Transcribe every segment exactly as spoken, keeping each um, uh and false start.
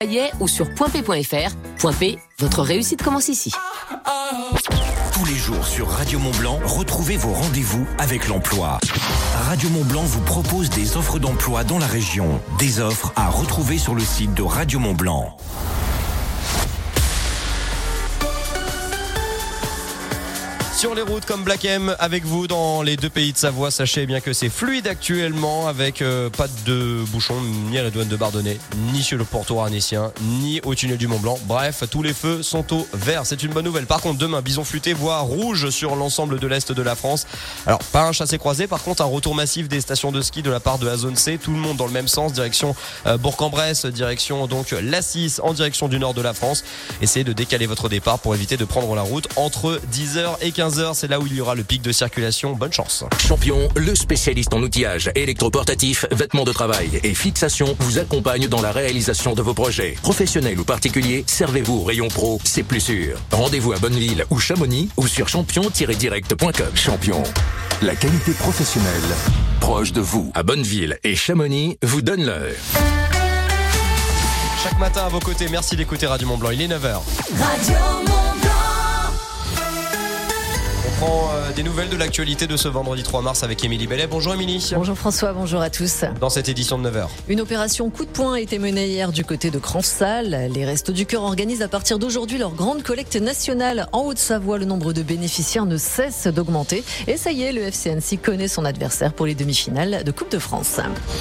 ou sur point p point f r. Point P, votre réussite commence ici. Tous les jours sur Radio Mont-Blanc, retrouvez vos rendez-vous avec l'emploi. Radio Mont-Blanc vous propose des offres d'emploi dans la région. Des offres à retrouver sur le site de Radio Mont-Blanc. Sur les routes comme Black M avec vous dans les deux pays de Savoie, sachez bien que c'est fluide actuellement avec euh, pas de bouchons ni à la douane de Bardonnay, ni sur le portoir annécien, ni au tunnel du Mont Blanc. Bref, tous les feux sont au vert, c'est une bonne nouvelle. Par contre, demain, bison futé, voire rouge sur l'ensemble de l'est de la France. Alors, pas un chassé-croisé, par contre, un retour massif des stations de ski de la part de la zone C. Tout le monde dans le même sens, direction euh, Bourg-en-Bresse, direction donc l'Assis, en direction du nord de la France. Essayez de décaler votre départ pour éviter de prendre la route entre dix heures et quinze heures. C'est là où il y aura le pic de circulation. Bonne chance. Champion, le spécialiste en outillage électroportatif, vêtements de travail et fixation, vous accompagne dans la réalisation de vos projets. Professionnels ou particuliers, servez-vous au rayon pro, c'est plus sûr. Rendez-vous à Bonneville ou Chamonix ou sur champion tiret direct point com. Champion, la qualité professionnelle proche de vous. À Bonneville et Chamonix, vous donne l'heure. Chaque matin à vos côtés, merci d'écouter Radio Mont-Blanc. Il est neuf heures. Radio Mont-Blanc. On prend euh, des nouvelles de l'actualité de ce vendredi trois mars avec Émilie Bellet. Bonjour Émilie. Bonjour François, bonjour à tous. Dans cette édition de neuf heures. Une opération coup de poing a été menée hier du côté de Cranfsal. Les Restos du Cœur organisent à partir d'aujourd'hui leur grande collecte nationale. En Haute-Savoie, le nombre de bénéficiaires ne cesse d'augmenter. Et ça y est, le F C Annecy connaît son adversaire pour les demi-finales de Coupe de France.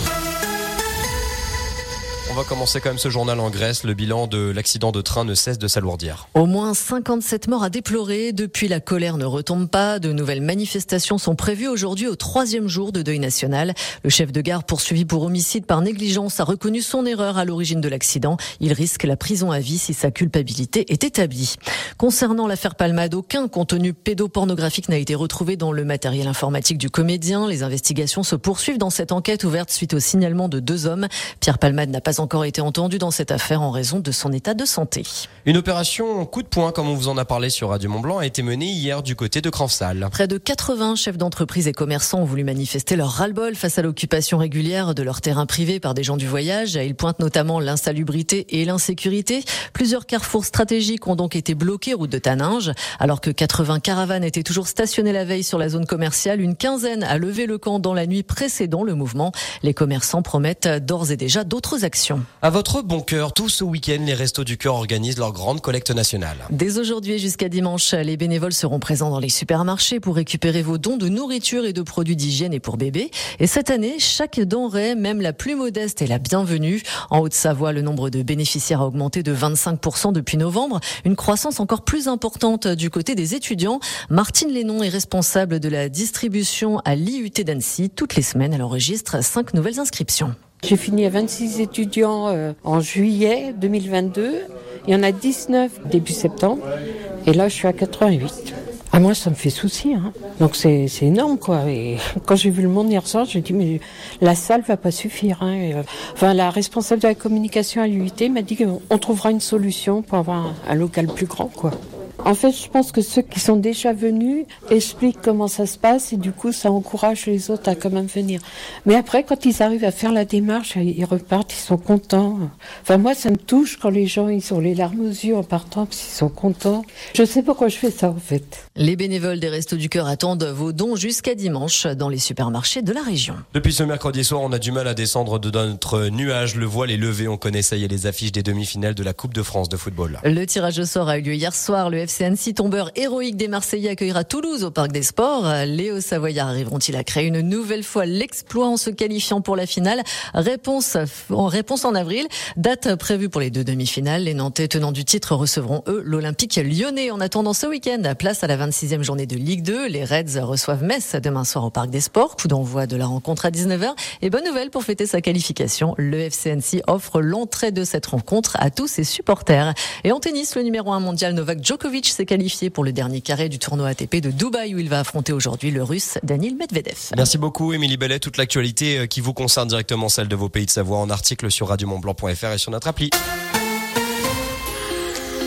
On va commencer quand même ce journal en Grèce. Le bilan de l'accident de train ne cesse de s'alourdir. Au moins cinquante-sept morts à déplorer. Depuis, la colère ne retombe pas. De nouvelles manifestations sont prévues aujourd'hui au troisième jour de deuil national. Le chef de gare poursuivi pour homicide par négligence a reconnu son erreur à l'origine de l'accident. Il risque la prison à vie si sa culpabilité est établie. Concernant l'affaire Palmade, aucun contenu pédopornographique n'a été retrouvé dans le matériel informatique du comédien. Les investigations se poursuivent dans cette enquête ouverte suite au signalement de deux hommes. Pierre Palmade n'a pas encore été entendu dans cette affaire en raison de son état de santé. Une opération coup de poing, comme on vous en a parlé sur Radio Mont-Blanc, a été menée hier du côté de Cranfsal. Près de quatre-vingts chefs d'entreprise et commerçants ont voulu manifester leur ras-le-bol face à l'occupation régulière de leur terrain privé par des gens du voyage. Ils pointent notamment l'insalubrité et l'insécurité. Plusieurs carrefours stratégiques ont donc été bloqués route de Taninges. Alors que quatre-vingts caravanes étaient toujours stationnées la veille sur la zone commerciale, une quinzaine a levé le camp dans la nuit précédant le mouvement. Les commerçants promettent d'ores et déjà d'autres actions. À votre bon cœur, tout ce week-end, les Restos du Cœur organisent leur grande collecte nationale. Dès aujourd'hui et jusqu'à dimanche, les bénévoles seront présents dans les supermarchés pour récupérer vos dons de nourriture et de produits d'hygiène et pour bébés. Et cette année, chaque denrée, même la plus modeste, est la bienvenue. En Haute-Savoie, le nombre de bénéficiaires a augmenté de vingt-cinq pour cent depuis novembre. Une croissance encore plus importante du côté des étudiants. Martine Lénon est responsable de la distribution à l'I U T d'Annecy. Toutes les semaines, elle enregistre cinq nouvelles inscriptions. J'ai fini à vingt-six étudiants euh, en juillet deux mille vingt-deux. Il y en a dix-neuf début septembre. Et là, je suis à quatre-vingt-huit. Ah, moi, ça me fait souci. Hein. Donc, c'est, c'est énorme, quoi. Et quand j'ai vu le monde hier soir, j'ai dit, mais la salle va pas suffire. Hein. Et, euh, enfin, la responsable de la communication à l'U I T m'a dit qu'on trouvera une solution pour avoir un, un local plus grand, quoi. En fait, je pense que ceux qui sont déjà venus expliquent comment ça se passe et du coup, ça encourage les autres à quand même venir. Mais après, quand ils arrivent à faire la démarche, ils repartent, ils sont contents. Enfin, moi, ça me touche quand les gens, ils ont les larmes aux yeux en partant parce qu'ils sont contents. Je sais pourquoi je fais ça, en fait. Les bénévoles des Restos du Cœur attendent vos dons jusqu'à dimanche dans les supermarchés de la région. Depuis ce mercredi soir, on a du mal à descendre de notre nuage. Le voile est levé. On connaît, ça y est, les affiches des demi-finales de la Coupe de France de football. Le tirage au sort a eu lieu hier soir. Le F C Annecy, tombeur héroïque des Marseillais, accueillera Toulouse au Parc des Sports. Les Hauts-Savoyards arriveront-ils à créer une nouvelle fois l'exploit en se qualifiant pour la finale? Réponse en réponse en avril. Date prévue pour les deux demi-finales. Les Nantais tenants du titre recevront, eux, l'Olympique lyonnais. En attendant ce week-end, place à la vingt-sixième journée de Ligue deux. Les Reds reçoivent Metz demain soir au Parc des Sports. Coup d'envoi de la rencontre à dix-neuf heures. Et bonne nouvelle pour fêter sa qualification. Le F C Annecy offre l'entrée de cette rencontre à tous ses supporters. Et en tennis, le numéro un mondial Novak Djokovic s'est qualifié pour le dernier carré du tournoi A T P de Dubaï où il va affronter aujourd'hui le Russe Daniil Medvedev. Merci beaucoup Émilie Bellet. Toute l'actualité qui vous concerne directement, celle de vos pays de Savoie, en article sur radio mont blanc point f r et sur notre appli.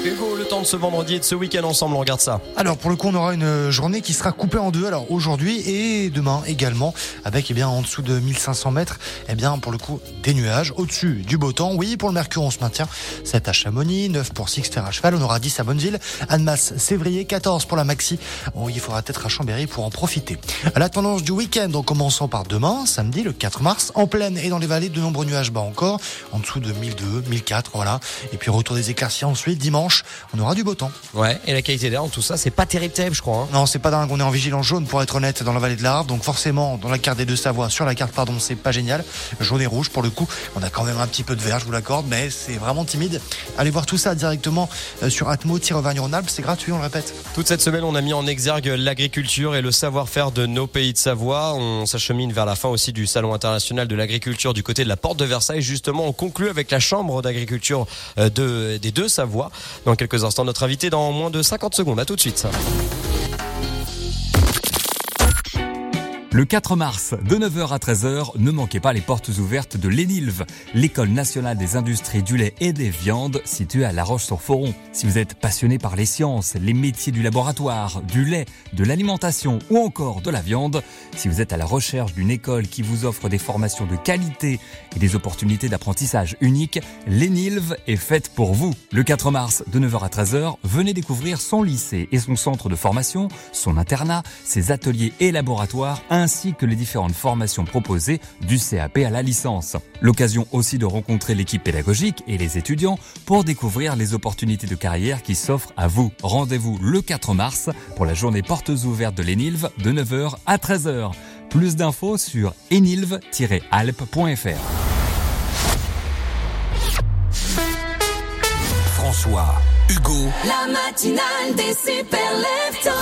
Hugo, le temps de ce vendredi et de ce week-end ensemble, on regarde ça. Alors pour le coup on aura une journée qui sera coupée en deux, alors aujourd'hui et demain également, avec eh bien en dessous de mille cinq cents mètres, eh bien pour le coup des nuages, au-dessus du beau temps. Oui, pour le Mercure on se maintient, sept à Chamonix, neuf pour Sixter à cheval, on aura dix à Bonneville, Annemasse, Sévrier, quatorze pour la Maxi. Bon, il faudra peut-être à Chambéry pour en profiter. La tendance du week-end en commençant par demain, samedi le quatre mars, en plaine et dans les vallées de nombreux nuages bas encore, en dessous de mille deux, mille quatre, voilà. Et puis retour des éclaircies ensuite, dimanche, on aura du beau temps. Ouais, et la qualité d'air, tout ça, c'est pas terrible, terrible, je crois. Hein. Non, c'est pas dingue, on est en vigilance jaune pour être honnête dans la vallée de l'Arve, donc forcément dans la carte des Deux-Savoie, sur la carte pardon, c'est pas génial. Jaune et rouge pour le coup, on a quand même un petit peu de vert, je vous l'accorde, mais c'est vraiment timide. Allez voir tout ça directement sur Atmo-Auvergne-Rhône-Alpes, c'est gratuit, on le répète. Toute cette semaine, on a mis en exergue l'agriculture et le savoir-faire de nos pays de Savoie. On s'achemine vers la fin aussi du Salon international de l'agriculture du côté de la porte de Versailles. Justement, on conclut avec la chambre d'agriculture de, des Deux-Savoie. Dans quelques instants, notre invité dans moins de cinquante secondes. À tout de suite. Le quatre mars, de neuf heures à treize heures, ne manquez pas les portes ouvertes de l'Enilv, l'école nationale des industries du lait et des viandes située à La Roche-sur-Foron. Si vous êtes passionné par les sciences, les métiers du laboratoire, du lait, de l'alimentation ou encore de la viande, si vous êtes à la recherche d'une école qui vous offre des formations de qualité et des opportunités d'apprentissage uniques, l'Enilv est faite pour vous. Le quatre mars, de neuf heures à treize heures, venez découvrir son lycée et son centre de formation, son internat, ses ateliers et laboratoires, ainsi que les différentes formations proposées du C A P à la licence. L'occasion aussi de rencontrer l'équipe pédagogique et les étudiants pour découvrir les opportunités de carrière qui s'offrent à vous. Rendez-vous le quatre mars pour la journée portes ouvertes de l'Enilv de neuf heures à treize heures. Plus d'infos sur enilv tiret alpes point f r. François, Hugo, la matinale des super leftos.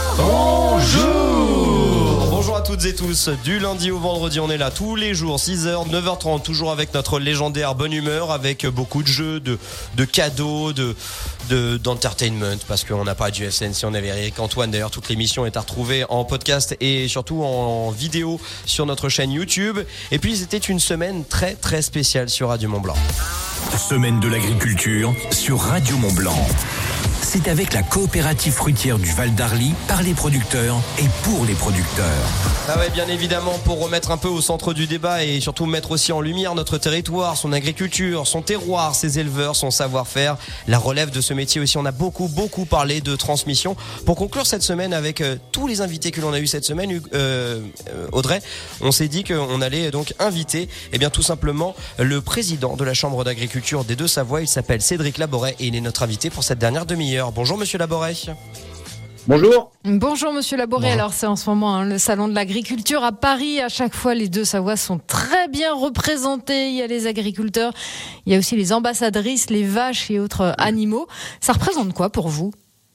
Bonjour. Bonjour à toutes et tous, du lundi au vendredi on est là tous les jours, six heures, neuf heures trente, toujours avec notre légendaire bonne humeur, avec beaucoup de jeux, de, de cadeaux, de, de, d'entertainment, parce qu'on n'a pas du F C N C, on avait Eric Antoine, d'ailleurs toute l'émission est à retrouver en podcast et surtout en vidéo sur notre chaîne YouTube. Et puis c'était une semaine très très spéciale sur Radio Mont Blanc. Semaine de l'agriculture sur Radio Mont Blanc. C'est avec la coopérative fruitière du Val d'Arly, par les producteurs et pour les producteurs. Ah ouais, bien évidemment, pour remettre un peu au centre du débat et surtout mettre aussi en lumière notre territoire, son agriculture, son terroir, ses éleveurs, son savoir-faire, la relève de ce métier aussi. On a beaucoup, beaucoup parlé de transmission. Pour conclure cette semaine avec euh, tous les invités que l'on a eu cette semaine, euh, euh, Audrey, on s'est dit qu'on allait donc inviter, eh bien, tout simplement, le président de la Chambre d'agriculture des Deux-Savoie. Il s'appelle Cédric Laboret et il est notre invité pour cette dernière demi-heure. Bonjour Monsieur Laboret. Bonjour. Bonjour Monsieur Laboret. Alors c'est en ce moment hein, le salon de l'agriculture à Paris. À chaque fois, les Deux-Savoies sont très bien représentés. Il y a les agriculteurs, il y a aussi les ambassadrices, les vaches et autres animaux. Ça représente quoi pour vous ?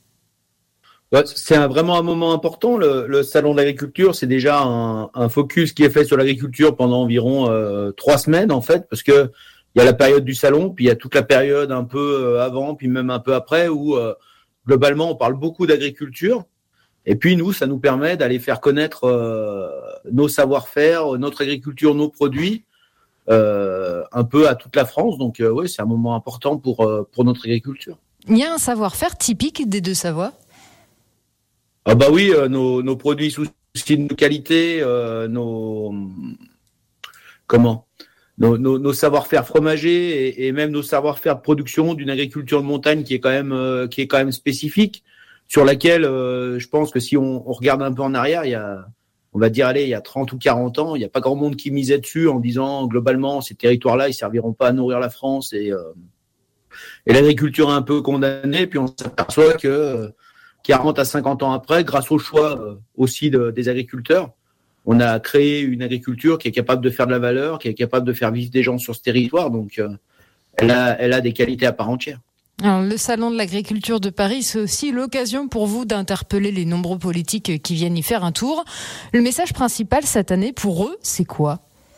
C'est un, vraiment un moment important. Le, le salon de l'agriculture, c'est déjà un, un focus qui est fait sur l'agriculture pendant environ euh, trois semaines en fait, parce que il y a la période du salon, puis il y a toute la période un peu avant, puis même un peu après, où euh, globalement on parle beaucoup d'agriculture. Et puis nous, ça nous permet d'aller faire connaître euh, nos savoir-faire, notre agriculture, nos produits, euh, un peu à toute la France. Donc euh, oui, c'est un moment important pour euh, pour notre agriculture. Il y a un savoir-faire typique des Deux-Savoies ? Ah bah oui, euh, nos, nos produits sous signe de qualité, euh, nos comment Nos, nos, nos savoir-faire fromagers et, et même nos savoir-faire de production d'une agriculture de montagne qui est quand même euh, qui est quand même spécifique, sur laquelle euh, je pense que si on, on regarde un peu en arrière, il y a, on va dire allez, il y a trente ou quarante ans, il n'y a pas grand monde qui misait dessus en disant globalement ces territoires-là ils serviront pas à nourrir la France et euh, et l'agriculture est un peu condamnée. Puis on s'aperçoit que euh, quarante à cinquante ans après, grâce au choix euh, aussi de, des agriculteurs, on a créé une agriculture qui est capable de faire de la valeur, qui est capable de faire vivre des gens sur ce territoire. Donc, euh, elle a, elle a des qualités à part entière. Alors, le salon de l'agriculture de Paris, c'est aussi l'occasion pour vous d'interpeller les nombreux politiques qui viennent y faire un tour. Le message principal cette année, pour eux, c'est quoi ?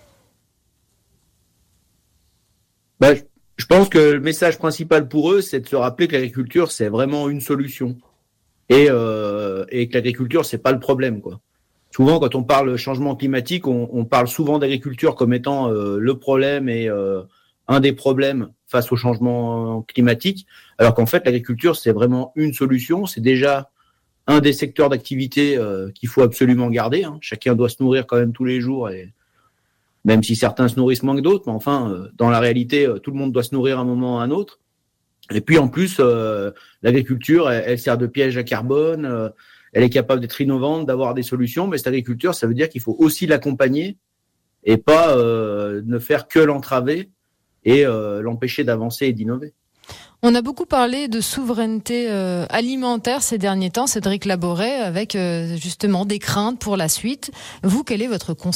Bah, je pense que le message principal pour eux, c'est de se rappeler que l'agriculture, c'est vraiment une solution. Et, euh, et que l'agriculture, c'est pas le problème, quoi. Souvent, quand on parle changement climatique, on, on parle souvent d'agriculture comme étant euh, le problème et, euh, un des problèmes face au changement climatique, alors qu'en fait, l'agriculture, c'est vraiment une solution. C'est déjà un des secteurs d'activité euh, qu'il faut absolument garder. Hein. Chacun doit se nourrir quand même tous les jours, et même si certains se nourrissent moins que d'autres, mais enfin, euh, dans la réalité, euh, tout le monde doit se nourrir à un moment ou à un autre. Et puis en plus, euh, l'agriculture, elle, elle sert de piège à carbone, euh, elle est capable d'être innovante, d'avoir des solutions, mais cette agriculture, ça veut dire qu'il faut aussi l'accompagner et pas euh, ne faire que l'entraver et euh, l'empêcher d'avancer et d'innover. On a beaucoup parlé de souveraineté euh, alimentaire ces derniers temps, Cédric Laboré, avec euh, justement des craintes pour la suite. Vous, quel est votre constat ?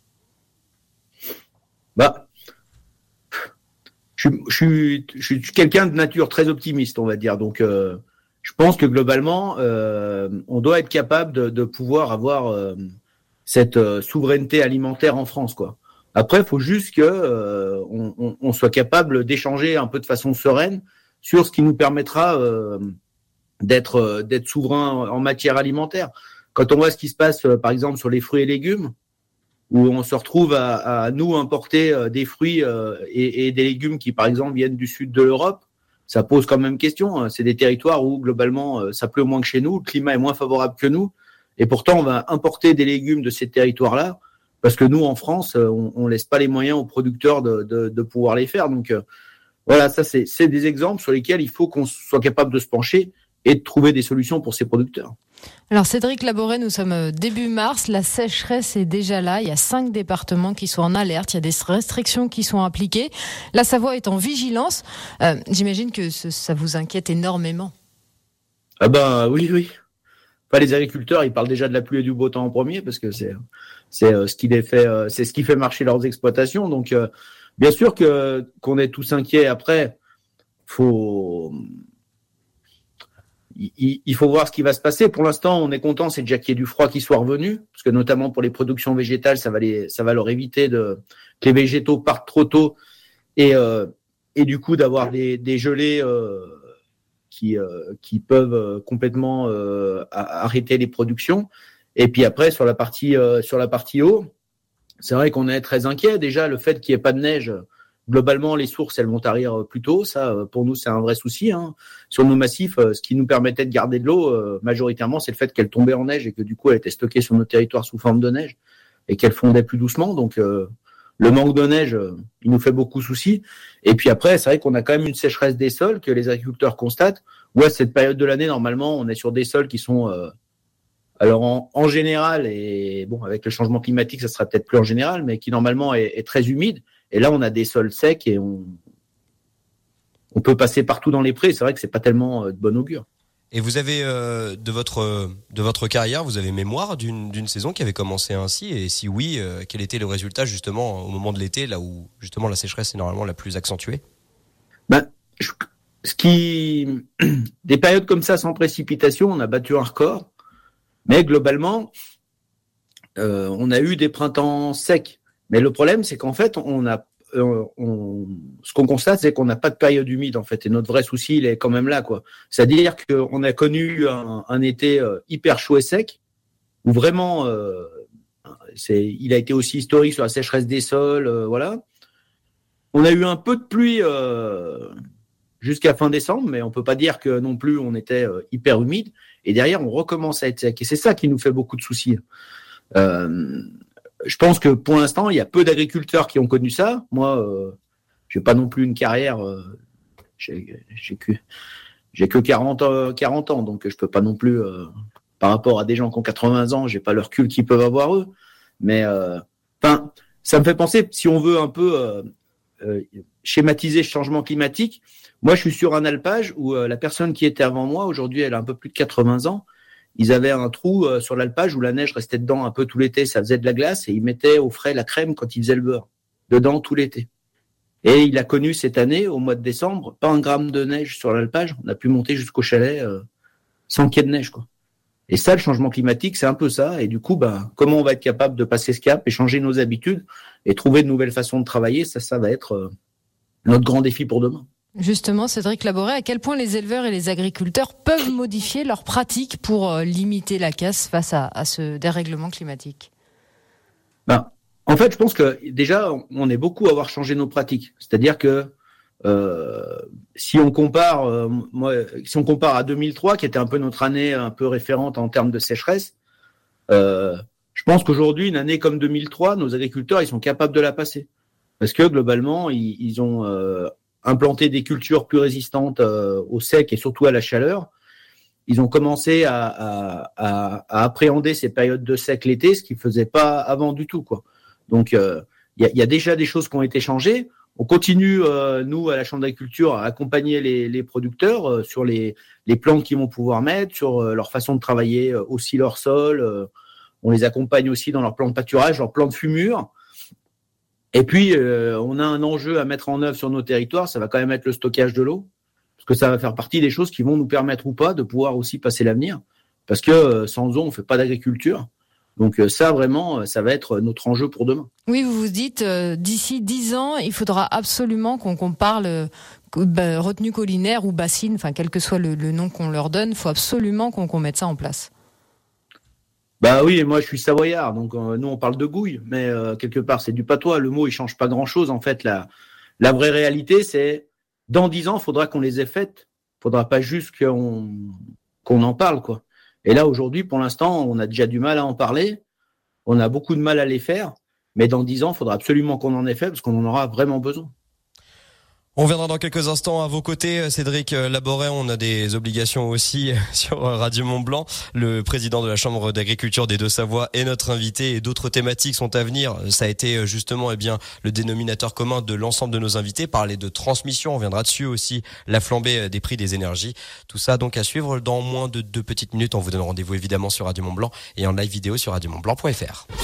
Bah, je, je, suis, je suis quelqu'un de nature très optimiste, on va dire. Donc, euh, je pense que globalement, euh, on doit être capable de, de pouvoir avoir euh, cette euh, souveraineté alimentaire en France, quoi. Après, il faut juste que euh, on, on, on soit capable d'échanger un peu de façon sereine sur ce qui nous permettra euh, d'être euh, d'être souverain en matière alimentaire. Quand on voit ce qui se passe, euh, par exemple, sur les fruits et légumes, où on se retrouve à, à nous importer euh, des fruits euh, et, et des légumes qui, par exemple, viennent du sud de l'Europe, ça pose quand même question. C'est des territoires où, globalement, euh, ça pleut moins que chez nous, le climat est moins favorable que nous, et pourtant, on va importer des légumes de ces territoires-là, parce que nous, en France, on, on laisse pas les moyens aux producteurs de, de, de pouvoir les faire. Donc, euh, voilà, ça, c'est, c'est des exemples sur lesquels il faut qu'on soit capable de se pencher et de trouver des solutions pour ces producteurs. Alors, Cédric Laboré, nous sommes début mars, la sécheresse est déjà là. Il y a cinq départements qui sont en alerte, il y a des restrictions qui sont appliquées. La Savoie est en vigilance. Euh, j'imagine que ce, ça vous inquiète énormément. Ah ben oui, oui. Enfin, les agriculteurs, ils parlent déjà de la pluie et du beau temps en premier, parce que c'est c'est euh, ce qui les fait, euh, c'est ce qui fait marcher leurs exploitations. Donc, euh, bien sûr que qu'on est tous inquiets. Après, faut il, il faut voir ce qui va se passer. Pour l'instant, on est content, c'est déjà qu'il y ait du froid qui soit revenu, parce que notamment pour les productions végétales, ça va les, ça va leur éviter de que les végétaux partent trop tôt et euh, et du coup d'avoir des des gelées euh, qui euh, qui peuvent euh, complètement euh, arrêter les productions. Et puis après, sur la partie euh, sur la partie eau, c'est vrai qu'on est très inquiet. Déjà, le fait qu'il n'y ait pas de neige, globalement, les sources, elles vont tarir plus tôt. Ça, pour nous, c'est un vrai souci. Hein. Sur nos massifs, ce qui nous permettait de garder de l'eau, euh, majoritairement, c'est le fait qu'elle tombait en neige et que du coup, elle était stockée sur nos territoires sous forme de neige et qu'elle fondait plus doucement. Donc, euh, le manque de neige, euh, il nous fait beaucoup souci. Et puis après, c'est vrai qu'on a quand même une sécheresse des sols que les agriculteurs constatent. Ouais, cette période de l'année, normalement, on est sur des sols qui sont... Euh, alors en, en général, et bon, avec le changement climatique, ça sera peut-être plus en général, mais qui normalement est, est très humide. Et là, on a des sols secs et on, on peut passer partout dans les prés. C'est vrai que c'est pas tellement de bon augure. Et vous avez euh, de votre de votre carrière, vous avez mémoire d'une d'une saison qui avait commencé ainsi, et si oui, euh, quel était le résultat justement au moment de l'été, là où justement la sécheresse est normalement la plus accentuée? Ben, je, ce qui des périodes comme ça sans précipitation, on a battu un record. Mais globalement, euh, on a eu des printemps secs. Mais le problème, c'est qu'en fait, on a, euh, on, ce qu'on constate, c'est qu'on n'a pas de période humide, en fait. Et notre vrai souci, il est quand même là, quoi. C'est-à-dire qu'on a connu un, un été euh, hyper chaud et sec, où vraiment, euh, c'est, il a été aussi historique sur la sécheresse des sols, euh, voilà. On a eu un peu de pluie euh, jusqu'à fin décembre, mais on peut pas dire que non plus on était euh, hyper humide. Et derrière, on recommence à être sec. Et c'est ça qui nous fait beaucoup de soucis. Euh, je pense que pour l'instant, il y a peu d'agriculteurs qui ont connu ça. Moi, euh, j'ai pas non plus une carrière. Euh, j'ai, j'ai que j'ai que quarante, euh, quarante ans, donc je peux pas non plus, euh, par rapport à des gens qui ont quatre-vingts ans, j'ai pas le recul qu'ils peuvent avoir eux. Mais enfin, euh, ça me fait penser, si on veut un peu euh, euh, schématiser le changement climatique. Moi, je suis sur un alpage où euh, la personne qui était avant moi, aujourd'hui, elle a un peu plus de quatre-vingts ans. Ils avaient un trou euh, sur l'alpage où la neige restait dedans un peu tout l'été. Ça faisait de la glace et ils mettaient au frais la crème quand ils faisaient le beurre dedans tout l'été. Et il a connu cette année, au mois de décembre, pas un gramme de neige sur l'alpage. On a pu monter jusqu'au chalet euh, sans qu'il y ait de neige, quoi. Et ça, le changement climatique, c'est un peu ça. Et du coup, bah, comment on va être capable de passer ce cap et changer nos habitudes et trouver de nouvelles façons de travailler, ça, ça va être euh, notre grand défi pour demain. Justement, Cédric Laboré, à quel point les éleveurs et les agriculteurs peuvent modifier leurs pratiques pour limiter la casse face à, à ce dérèglement climatique? Ben, en En fait, je pense que déjà, on est beaucoup à avoir changé nos pratiques. C'est-à-dire que euh, si on compare, euh, moi, si on compare à deux mille trois, qui était un peu notre année un peu référente en termes de sécheresse, euh, je pense qu'aujourd'hui, une année comme deux mille trois, nos agriculteurs, ils sont capables de la passer. Parce que globalement, ils, ils ont euh, implanté des cultures plus résistantes euh, au sec et surtout à la chaleur. Ils ont commencé à, à, à, à appréhender ces périodes de sec l'été, ce qu'ils ne faisaient pas avant du tout, quoi. Donc, il euh, y, a, y a déjà des choses qui ont été changées. On continue, euh, nous, à la Chambre d'agriculture, à accompagner les, les producteurs euh, sur les, les plantes qu'ils vont pouvoir mettre, sur euh, leur façon de travailler euh, aussi leur sol. Euh, on les accompagne aussi dans leur plan de pâturage, leur plan de fumure. Et puis, euh, on a un enjeu à mettre en œuvre sur nos territoires, ça va quand même être le stockage de l'eau, parce que ça va faire partie des choses qui vont nous permettre ou pas de pouvoir aussi passer l'avenir, parce que euh, sans eau, on ne fait pas d'agriculture. Donc ça, vraiment, ça va être notre enjeu pour demain. Oui, vous vous dites, euh, d'ici dix ans, il faudra absolument qu'on, qu'on parle euh, bah, retenue collinaire ou bassine, enfin quel que soit le, le nom qu'on leur donne, il faut absolument qu'on, qu'on mette ça en place. Bah oui, moi je suis savoyard, donc euh, nous on parle de gouille, mais euh, quelque part c'est du patois, le mot il change pas grand-chose. En fait, la, la vraie réalité, c'est dans dix ans, il faudra qu'on les ait faites. Il faudra pas juste qu'on, qu'on en parle, quoi. Et là, aujourd'hui, pour l'instant, on a déjà du mal à en parler. On a beaucoup de mal à les faire. Mais dans dix ans, il faudra absolument qu'on en ait fait parce qu'on en aura vraiment besoin. On viendra dans quelques instants à vos côtés, Cédric Laboret. On a des obligations aussi sur Radio Mont-Blanc. Le président de la Chambre d'agriculture des Deux-Savoies est notre invité et d'autres thématiques sont à venir. Ça a été justement eh bien le dénominateur commun de l'ensemble de nos invités. Parler de transmission, on viendra dessus aussi, la flambée des prix des énergies. Tout ça donc à suivre dans moins de deux petites minutes. On vous donne rendez-vous évidemment sur Radio Mont-Blanc et en live vidéo sur radio mont blanc point f r.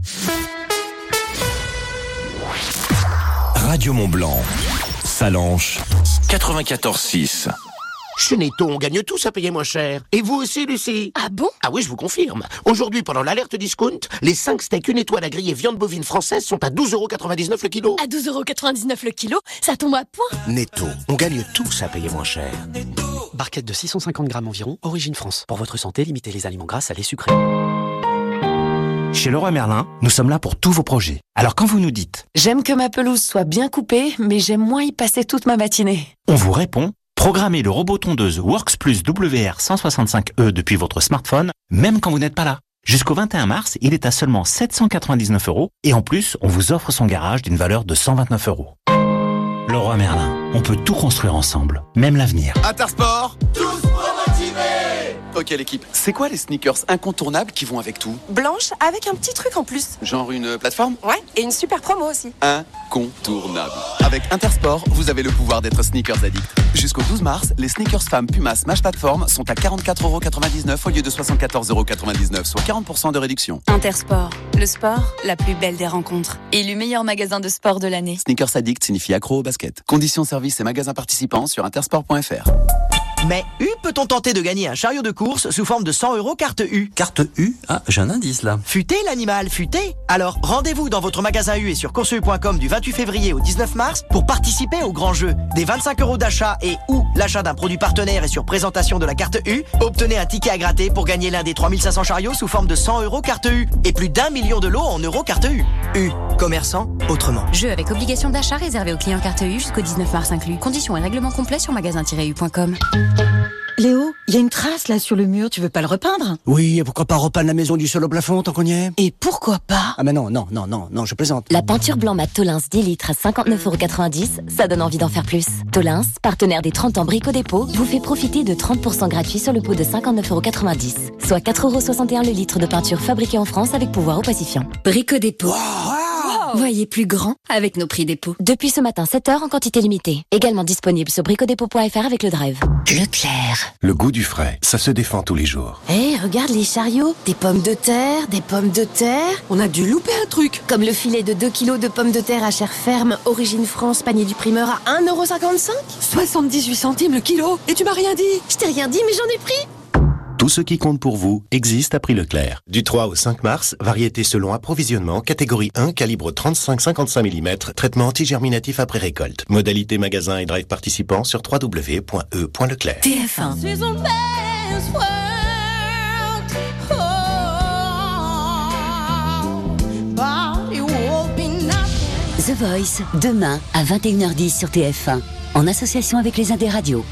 Radio Mont-Blanc. Salanches quatre-vingt-quatorze six. Chez Netto, on gagne tous à payer moins cher. Et vous aussi, Lucie? Ah bon? Ah oui, je vous confirme. Aujourd'hui, pendant l'alerte discount, les cinq steaks une étoile à griller viande bovine française sont à douze euros quatre-vingt-dix-neuf le kilo. À douze euros quatre-vingt-dix-neuf le kilo? Ça tombe à point. Netto, on gagne tous à payer moins cher. Barquette de six cent cinquante grammes environ, origine France. Pour votre santé, limitez les aliments gras, salés, sucrés. Chez Leroy Merlin, nous sommes là pour tous vos projets. Alors quand vous nous dites « J'aime que ma pelouse soit bien coupée, mais j'aime moins y passer toute ma matinée », on vous répond « Programmez le robot tondeuse Works Plus W R cent soixante-cinq E depuis votre smartphone, même quand vous n'êtes pas là. Jusqu'au vingt et un mars, il est à seulement sept cent quatre-vingt-dix-neuf euros et en plus, on vous offre son garage d'une valeur de cent vingt-neuf euros. Leroy Merlin, on peut tout construire ensemble, même l'avenir. Intersport, tous promotivés. Ok l'équipe, c'est quoi les sneakers incontournables qui vont avec tout? Blanche avec un petit truc en plus. Genre une plateforme? Ouais, et une super promo aussi. Incontournable. Avec Intersport, vous avez le pouvoir d'être sneakers addict. Jusqu'au douze mars, les sneakers femmes Puma Smash Platform sont à quarante-quatre euros quatre-vingt-dix-neuf au lieu de soixante-quatorze euros quatre-vingt-dix-neuf, soit quarante pour cent de réduction. Intersport, le sport, la plus belle des rencontres. Élu meilleur magasin de sport de l'année. Sneakers addict signifie accro au basket. Conditions, services et magasins participants sur intersport point f r. Mais U, peut-on tenter de gagner un chariot de course sous forme de cent euros carte U? Carte U? Ah, j'ai un indice là. Futé l'animal, futé. Alors rendez-vous dans votre magasin U et sur course u point com du vingt-huit février au dix-neuf mars pour participer au grand jeu. Des vingt-cinq euros d'achat et ou l'achat d'un produit partenaire et sur présentation de la carte U, obtenez un ticket à gratter pour gagner l'un des trois mille cinq cents chariots sous forme de cent euros carte U et plus d'un million de lots en euros carte U. U, commerçant autrement. Jeu avec obligation d'achat réservé aux clients carte U jusqu'au dix-neuf mars inclus. Conditions et règlements complets sur magasin tiret u point com. Léo, il y a une trace là sur le mur, tu veux pas le repeindre? Oui, et pourquoi pas repeindre la maison du sol au plafond tant qu'on y est? Et pourquoi pas? Ah mais non, non, non, non, non, je plaisante. La peinture blanc mat Tolins dix litres à cinquante-neuf euros quatre-vingt-dix, ça donne envie d'en faire plus. Tolins, partenaire des trente ans Brico Dépôt, vous fait profiter de trente pour cent gratuits sur le pot de cinquante-neuf euros quatre-vingt-dix, soit quatre euros soixante et un le litre de peinture fabriquée en France avec pouvoir opacifiant. Brico Dépôt. Wow. Voyez plus grand avec nos prix dépôt. Depuis ce matin, sept heures en quantité limitée. Également disponible sur bricodépôt point f r avec le drive. Leclerc. Le goût du frais, ça se défend tous les jours. Hé, hey, regarde les chariots. Des pommes de terre, des pommes de terre. On a dû louper un truc. Comme le filet de deux kilos de pommes de terre à chair ferme, origine France, panier du primeur à un euro cinquante-cinq. soixante-dix-huit centimes le kilo. Et tu m'as rien dit. Je t'ai rien dit, mais j'en ai pris. Tout ce qui compte pour vous existe à prix Leclerc. Du trois au cinq mars, variété selon approvisionnement, catégorie un, calibre trente-cinq à cinquante-cinq millimètres, traitement antigerminatif après récolte. Modalité magasin et drive participant sur w w w point e point leclerc. T F un. The Voice, demain à vingt et une heures dix sur T F un, en association avec les Indes Radio.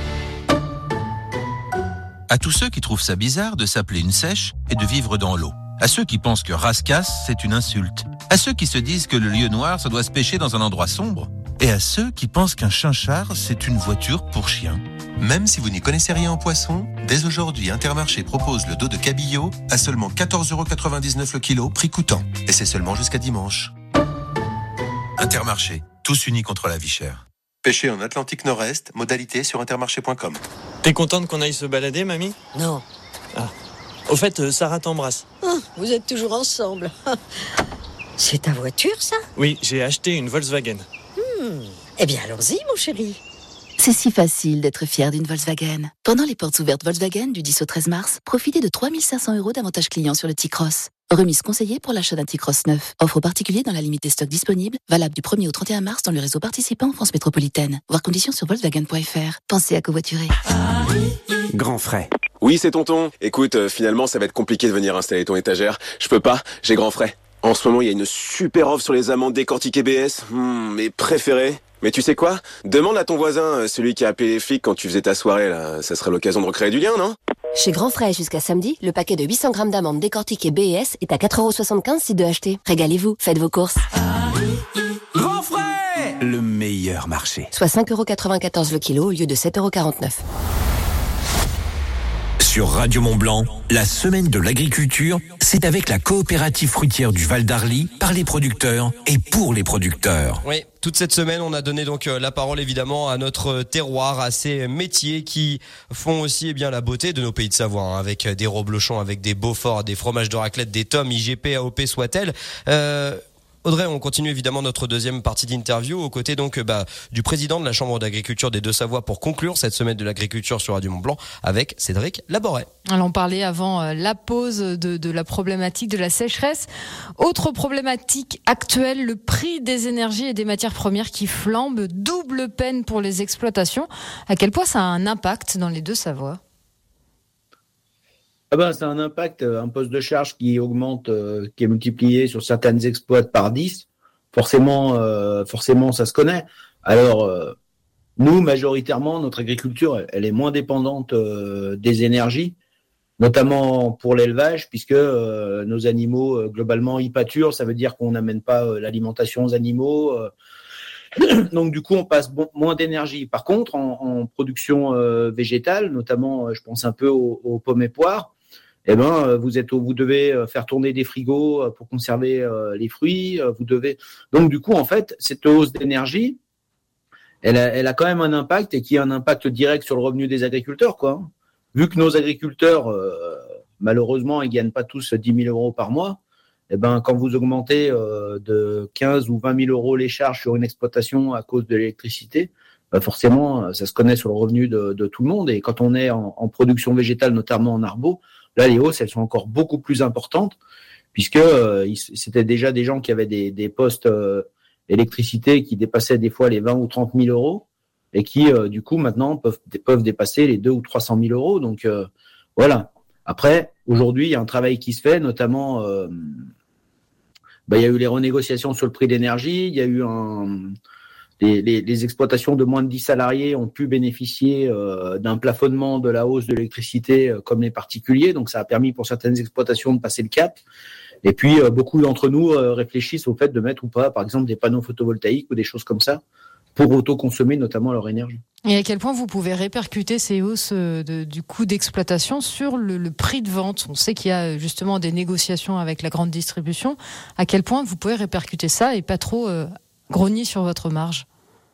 À tous ceux qui trouvent ça bizarre de s'appeler une sèche et de vivre dans l'eau. À ceux qui pensent que rascasse, c'est une insulte. À ceux qui se disent que le lieu noir, ça doit se pêcher dans un endroit sombre. Et à ceux qui pensent qu'un chinchard, c'est une voiture pour chien. Même si vous n'y connaissez rien en poisson, dès aujourd'hui, Intermarché propose le dos de cabillaud à seulement quatorze euros quatre-vingt-dix-neuf le kilo, prix coûtant. Et c'est seulement jusqu'à dimanche. Intermarché, tous unis contre la vie chère. Pêcher en Atlantique Nord-Est, modalité sur intermarché point com. T'es contente qu'on aille se balader, mamie ? Non. Ah. Au fait, euh, Sarah t'embrasse. Ah, vous êtes toujours ensemble. C'est ta voiture, ça ? Oui, j'ai acheté une Volkswagen. Hmm. Eh bien, allons-y, mon chéri. C'est si facile d'être fier d'une Volkswagen. Pendant les portes ouvertes Volkswagen du dix au treize mars, profitez de trois mille cinq cents euros d'avantages clients sur le T-Cross. Remise conseillée pour l'achat d'un T-Cross neuf. Offre particulier dans la limite des stocks disponibles, valable du premier au trente et un mars dans le réseau participant en France métropolitaine. Voir conditions sur volkswagen point f r. Pensez à covoiturer. Grand frais. Oui, c'est tonton. Écoute, euh, finalement, ça va être compliqué de venir installer ton étagère. Je peux pas, j'ai grand frais. En ce moment, il y a une super offre sur les amandes décortiquées B S. Mmh, mes préférés. Mais tu sais quoi ? Demande à ton voisin, celui qui a appelé les flics quand tu faisais ta soirée, là. Ça serait l'occasion de recréer du lien, non ? Chez Grand Frais, jusqu'à samedi, le paquet de huit cents grammes d'amandes décortiquées B S est à quatre euros soixante-quinze si deux achetés. Régalez-vous, faites vos courses. Grand frais ! Le meilleur marché. Soit cinq euros quatre-vingt-quatorze le kilo au lieu de sept euros quarante-neuf. Sur Radio Mont-Blanc, la semaine de l'agriculture, c'est avec la coopérative fruitière du Val d'Arly, par les producteurs et pour les producteurs. Oui, toute cette semaine, on a donné donc la parole évidemment à notre terroir, à ces métiers qui font aussi eh bien la beauté de nos pays de Savoie, hein, avec des reblochons, avec des Beaufort, des fromages de raclette, des tomes, I G P, A O P, soit-elle. Euh, Audrey, on continue évidemment notre deuxième partie d'interview aux côtés donc bah, du président de la Chambre d'agriculture des Deux-Savoies pour conclure cette semaine de l'agriculture sur Radio Mont-Blanc avec Cédric Laboret. Alors on parlait avant euh, la pause de, de la problématique de la sécheresse. Autre problématique actuelle, le prix des énergies et des matières premières qui flambent, double peine pour les exploitations. À quel point ça a un impact dans les Deux-Savoies ? Ah ben, c'est un impact, un poste de charge qui augmente, euh, qui est multiplié sur certaines exploits par dix. Forcément, euh, forcément, ça se connaît. Alors, euh, nous, majoritairement, notre agriculture, elle, elle est moins dépendante euh, des énergies, notamment pour l'élevage, puisque euh, nos animaux, euh, globalement, y pâturent. Ça veut dire qu'on n'amène pas euh, l'alimentation aux animaux. Euh, donc, du coup, on passe bon, moins d'énergie. Par contre, en, en production euh, végétale, notamment, euh, je pense un peu aux, aux pommes et poires, eh ben, vous êtes, vous devez faire tourner des frigos pour conserver euh, les fruits. Vous devez. Donc, du coup, en fait, cette hausse d'énergie, elle a, elle a quand même un impact et qui a un impact direct sur le revenu des agriculteurs, quoi. Vu que nos agriculteurs, euh, malheureusement, ils gagnent pas tous dix mille euros par mois. Eh ben, quand vous augmentez euh, de quinze ou vingt mille euros les charges sur une exploitation à cause de l'électricité, ben forcément, ça se connaît sur le revenu de, de tout le monde. Et quand on est en, en production végétale, notamment en arbo, là, les hausses, elles sont encore beaucoup plus importantes, puisque euh, c'était déjà des gens qui avaient des, des postes euh, électricité qui dépassaient des fois les vingt ou trente mille euros, et qui, euh, du coup, maintenant, peuvent, peuvent dépasser les deux ou trois cent mille euros. Donc, euh, voilà. Après, aujourd'hui, il y a un travail qui se fait, notamment, euh, bah, il y a eu les renégociations sur le prix de l'énergie, il y a eu un... Les, les, les exploitations de moins de dix salariés ont pu bénéficier euh, d'un plafonnement de la hausse de l'électricité euh, comme les particuliers. Donc, ça a permis pour certaines exploitations de passer le cap. Et puis, euh, beaucoup d'entre nous euh, réfléchissent au fait de mettre ou pas, par exemple, des panneaux photovoltaïques ou des choses comme ça pour autoconsommer notamment leur énergie. Et à quel point vous pouvez répercuter ces hausses de, du coût d'exploitation sur le, le prix de vente ? On sait qu'il y a justement des négociations avec la grande distribution. À quel point vous pouvez répercuter ça et pas trop euh, grogner sur votre marge ?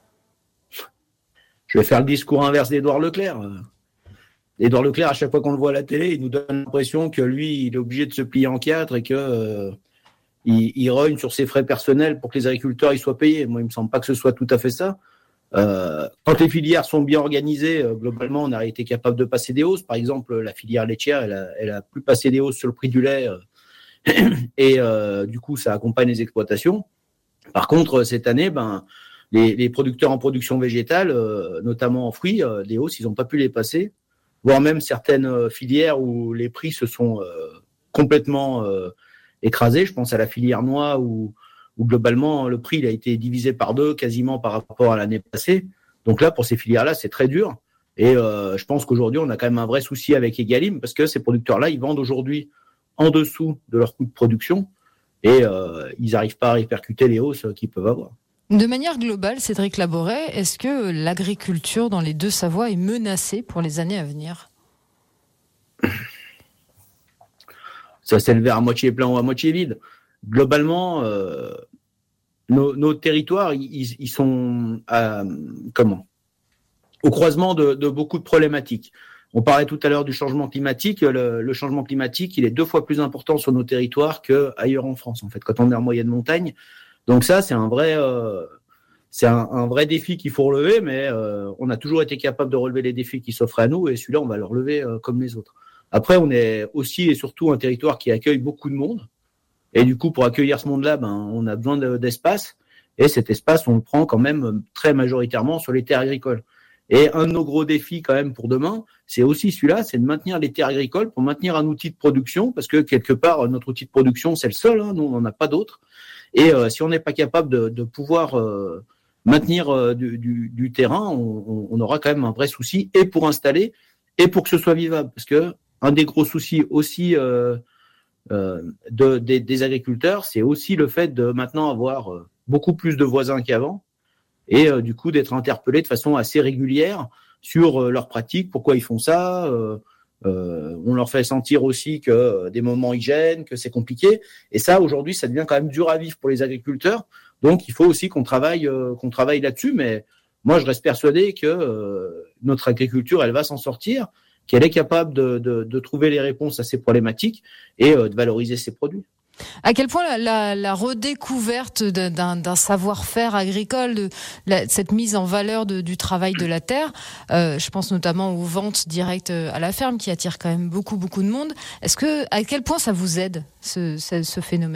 Je vais faire le discours inverse d'Édouard Leclerc. Édouard Leclerc, à chaque fois qu'on le voit à la télé, il nous donne l'impression que lui, il est obligé de se plier en quatre et que euh, il, il rogne sur ses frais personnels pour que les agriculteurs ils soient payés. Moi, il me semble pas que ce soit tout à fait ça. Euh, quand les filières sont bien organisées, euh, globalement, on a été capable de passer des hausses. Par exemple, la filière laitière, elle a, elle a plus passé des hausses sur le prix du lait euh, et euh, du coup, ça accompagne les exploitations. Par contre, cette année, ben Les, les producteurs en production végétale, euh, notamment en fruits, euh, les hausses, ils n'ont pas pu les passer, voire même certaines euh, filières où les prix se sont euh, complètement euh, écrasés. Je pense à la filière noix où, où globalement le prix il a été divisé par deux quasiment par rapport à l'année passée. Donc là, pour ces filières-là, c'est très dur. Et euh, je pense qu'aujourd'hui, on a quand même un vrai souci avec Egalim parce que ces producteurs-là, ils vendent aujourd'hui en dessous de leur coût de production et euh, ils n'arrivent pas à répercuter les hausses qu'ils peuvent avoir. De manière globale, Cédric Laboret, est-ce que l'agriculture dans les Deux-Savoie est menacée pour les années à venir ? Ça, c'est le verre à moitié plein ou à moitié vide. Globalement, euh, nos, nos territoires, ils, ils sont à, comment au croisement de, de beaucoup de problématiques. On parlait tout à l'heure du changement climatique. Le, le changement climatique, il est deux fois plus important sur nos territoires qu'ailleurs en France, en fait, quand on est en moyenne montagne. Donc ça, c'est un vrai, euh, c'est un, un vrai défi qu'il faut relever, mais euh, on a toujours été capable de relever les défis qui s'offrent à nous, et celui-là, on va le relever euh, comme les autres. Après, on est aussi et surtout un territoire qui accueille beaucoup de monde, et du coup, pour accueillir ce monde-là, ben, on a besoin de, d'espace, et cet espace, on le prend quand même très majoritairement sur les terres agricoles. Et un de nos gros défis quand même pour demain, c'est aussi celui-là, c'est de maintenir les terres agricoles pour maintenir un outil de production, parce que quelque part, notre outil de production, c'est le seul, hein, nous, on n'en a pas d'autre. Et euh, si on n'est pas capable de, de pouvoir euh, maintenir euh, du, du, du terrain, on, on aura quand même un vrai souci, et pour installer, et pour que ce soit vivable. Parce que un des gros soucis aussi euh, euh, de, des, des agriculteurs, c'est aussi le fait de maintenant avoir euh, beaucoup plus de voisins qu'avant, et euh, du coup d'être interpellés de façon assez régulière sur euh, leurs pratiques, pourquoi ils font ça. Euh, euh, on leur fait sentir aussi que euh, des moments ils gênent, que c'est compliqué. Et ça, aujourd'hui, ça devient quand même dur à vivre pour les agriculteurs. Donc, il faut aussi qu'on travaille, euh, qu'on travaille là-dessus. Mais moi, je reste persuadé que euh, notre agriculture, elle va s'en sortir, qu'elle est capable de, de, de trouver les réponses à ces problématiques et euh, de valoriser ses produits. À quel point la, la, la redécouverte d'un, d'un savoir-faire agricole, de la, cette mise en valeur de, du travail de la terre, euh, je pense notamment aux ventes directes à la ferme qui attirent quand même beaucoup beaucoup de monde. Est-ce que à quel point ça vous aide ce, ce, ce phénomène ?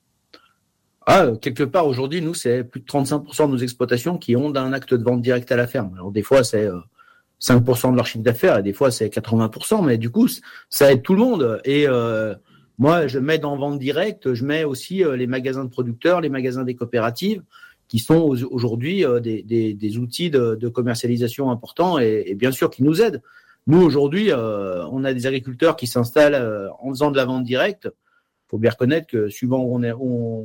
Ah, quelque part aujourd'hui, nous c'est plus de trente-cinq pour cent de nos exploitations qui ont un acte de vente directe à la ferme. Alors des fois c'est euh, cinq pour cent de leur chiffre d'affaires et des fois c'est quatre-vingts pour cent, mais du coup ça aide tout le monde. Et euh, moi, je mets dans vente directe, je mets aussi euh, les magasins de producteurs, les magasins des coopératives, qui sont aujourd'hui euh, des, des, des outils de, de commercialisation importants et, et bien sûr qui nous aident. Nous, aujourd'hui, euh, on a des agriculteurs qui s'installent euh, en faisant de la vente directe. Il faut bien reconnaître que suivant où on, est, où on,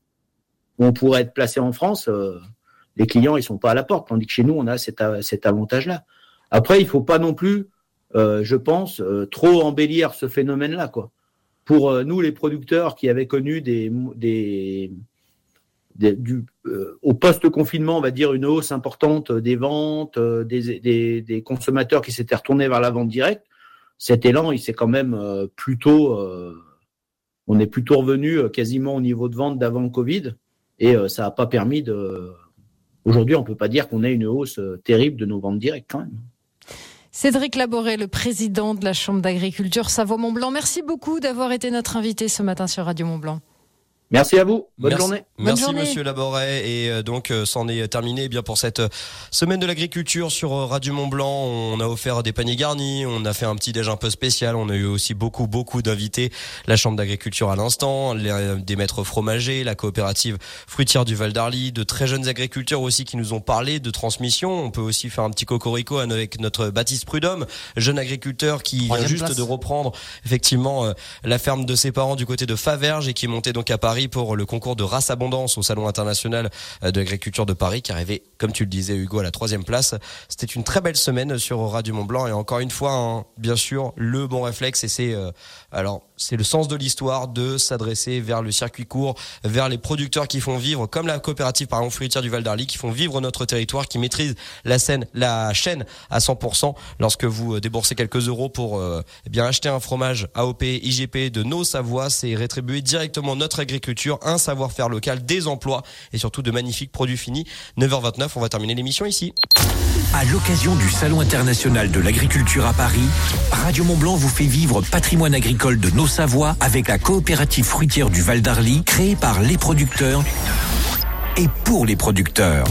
où on pourrait être placé en France, euh, les clients ils sont pas à la porte, tandis que chez nous, on a cet, cet avantage-là. Après, il faut pas non plus, euh, je pense, euh, trop embellir ce phénomène-là, quoi. Pour euh, nous, les producteurs qui avaient connu des, des, des du, euh, au post-confinement, on va dire une hausse importante des ventes, euh, des, des, des consommateurs qui s'étaient retournés vers la vente directe, cet élan, il s'est quand même euh, plutôt, euh, on est plutôt revenu euh, quasiment au niveau de vente d'avant le Covid, et euh, ça n'a pas permis de. Aujourd'hui, on peut pas dire qu'on ait une hausse euh, terrible de nos ventes directes quand même. Cédric Laboret, le président de la Chambre d'agriculture Savoie-Mont-Blanc. Merci beaucoup d'avoir été notre invité ce matin sur Radio Mont-Blanc. Merci à vous. Bonne Merci, journée. Merci Bonne journée. Monsieur Laboret. Et euh, donc, euh, c'en est terminé eh bien pour cette euh, semaine de l'agriculture sur euh, Radio Mont-Blanc. On a offert des paniers garnis, on a fait un petit déj un peu spécial. On a eu aussi beaucoup, beaucoup d'invités. La Chambre d'agriculture à l'instant, les, euh, des maîtres fromagers, la coopérative fruitière du Val d'Arly, de très jeunes agriculteurs aussi qui nous ont parlé de transmission. On peut aussi faire un petit cocorico avec notre Baptiste Prudhomme, jeune agriculteur qui vient Troisième juste place. de reprendre effectivement euh, la ferme de ses parents du côté de Faverges et qui est monté donc à Paris pour le concours de race abondance au Salon international de l'agriculture de Paris, qui arrivait, comme tu le disais Hugo, à la troisième place. C'était une très belle semaine sur Radio Mont-Blanc et encore une fois, hein, bien sûr, le bon réflexe et c'est euh, alors c'est le sens de l'histoire de s'adresser vers le circuit court, vers les producteurs qui font vivre, comme la coopérative par exemple fruitière du Val d'Arly, qui font vivre notre territoire, qui maîtrisent la scène, la chaîne à cent pour cent. Lorsque vous déboursez quelques euros pour euh, eh bien acheter un fromage A O P, I G P de nos Savoie, c'est rétribuer directement notre agriculture, un savoir-faire local, des emplois et surtout de magnifiques produits finis. neuf heures vingt-neuf, on va terminer l'émission ici. À l'occasion du Salon international de l'agriculture à Paris, Radio Mont-Blanc vous fait vivre patrimoine agricole de nos Savoie avec la coopérative fruitière du Val d'Arly, créée par les producteurs et pour les producteurs.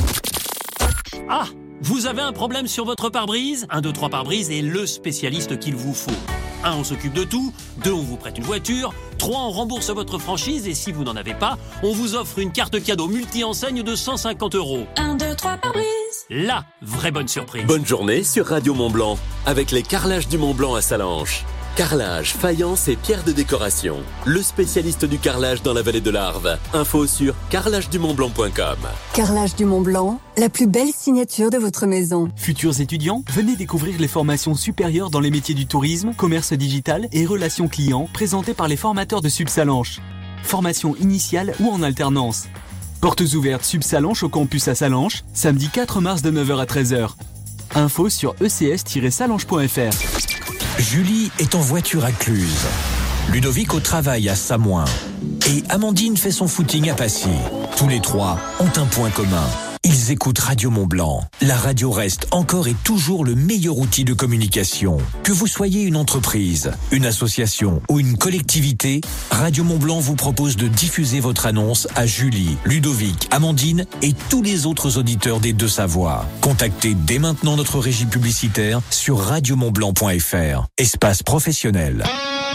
Ah, vous avez un problème sur votre pare-brise ? un, deux, trois pare-brise est le spécialiste qu'il vous faut. un, on s'occupe de tout. Deux, on vous prête une voiture. Trois, on rembourse votre franchise. Et si vous n'en avez pas, on vous offre une carte cadeau multi-enseigne de cent cinquante euros. un, deux, trois, pare-brise. La vraie bonne surprise. Bonne journée sur Radio Mont-Blanc avec les carrelages du Mont-Blanc à Salanches. Carrelage, faïence et pierres de décoration. Le spécialiste du carrelage dans la vallée de l'Arve. Info sur carrelage du mont blanc point com. Carrelage du Mont-Blanc, la plus belle signature de votre maison. Futurs étudiants, venez découvrir les formations supérieures dans les métiers du tourisme, commerce digital et relations clients présentées par les formateurs de Subsalanches. Formation initiale ou en alternance. Portes ouvertes Subsalanches au campus à Salanches, samedi quatre mars de neuf heures à treize heures. Info sur e c s tiret salanches point f r. Julie est en voiture à Cluse. Ludovic au travail à Samoin. Et Amandine fait son footing à Passy. Tous les trois ont un point commun. Ils écoutent Radio Mont-Blanc. La radio reste encore et toujours le meilleur outil de communication. Que vous soyez une entreprise, une association ou une collectivité, Radio Mont-Blanc vous propose de diffuser votre annonce à Julie, Ludovic, Amandine et tous les autres auditeurs des Deux-Savoies. Contactez dès maintenant notre régie publicitaire sur radio mont blanc point f r. Espace professionnel.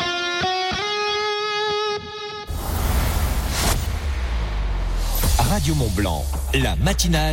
Radio Mont-Blanc, la matinale.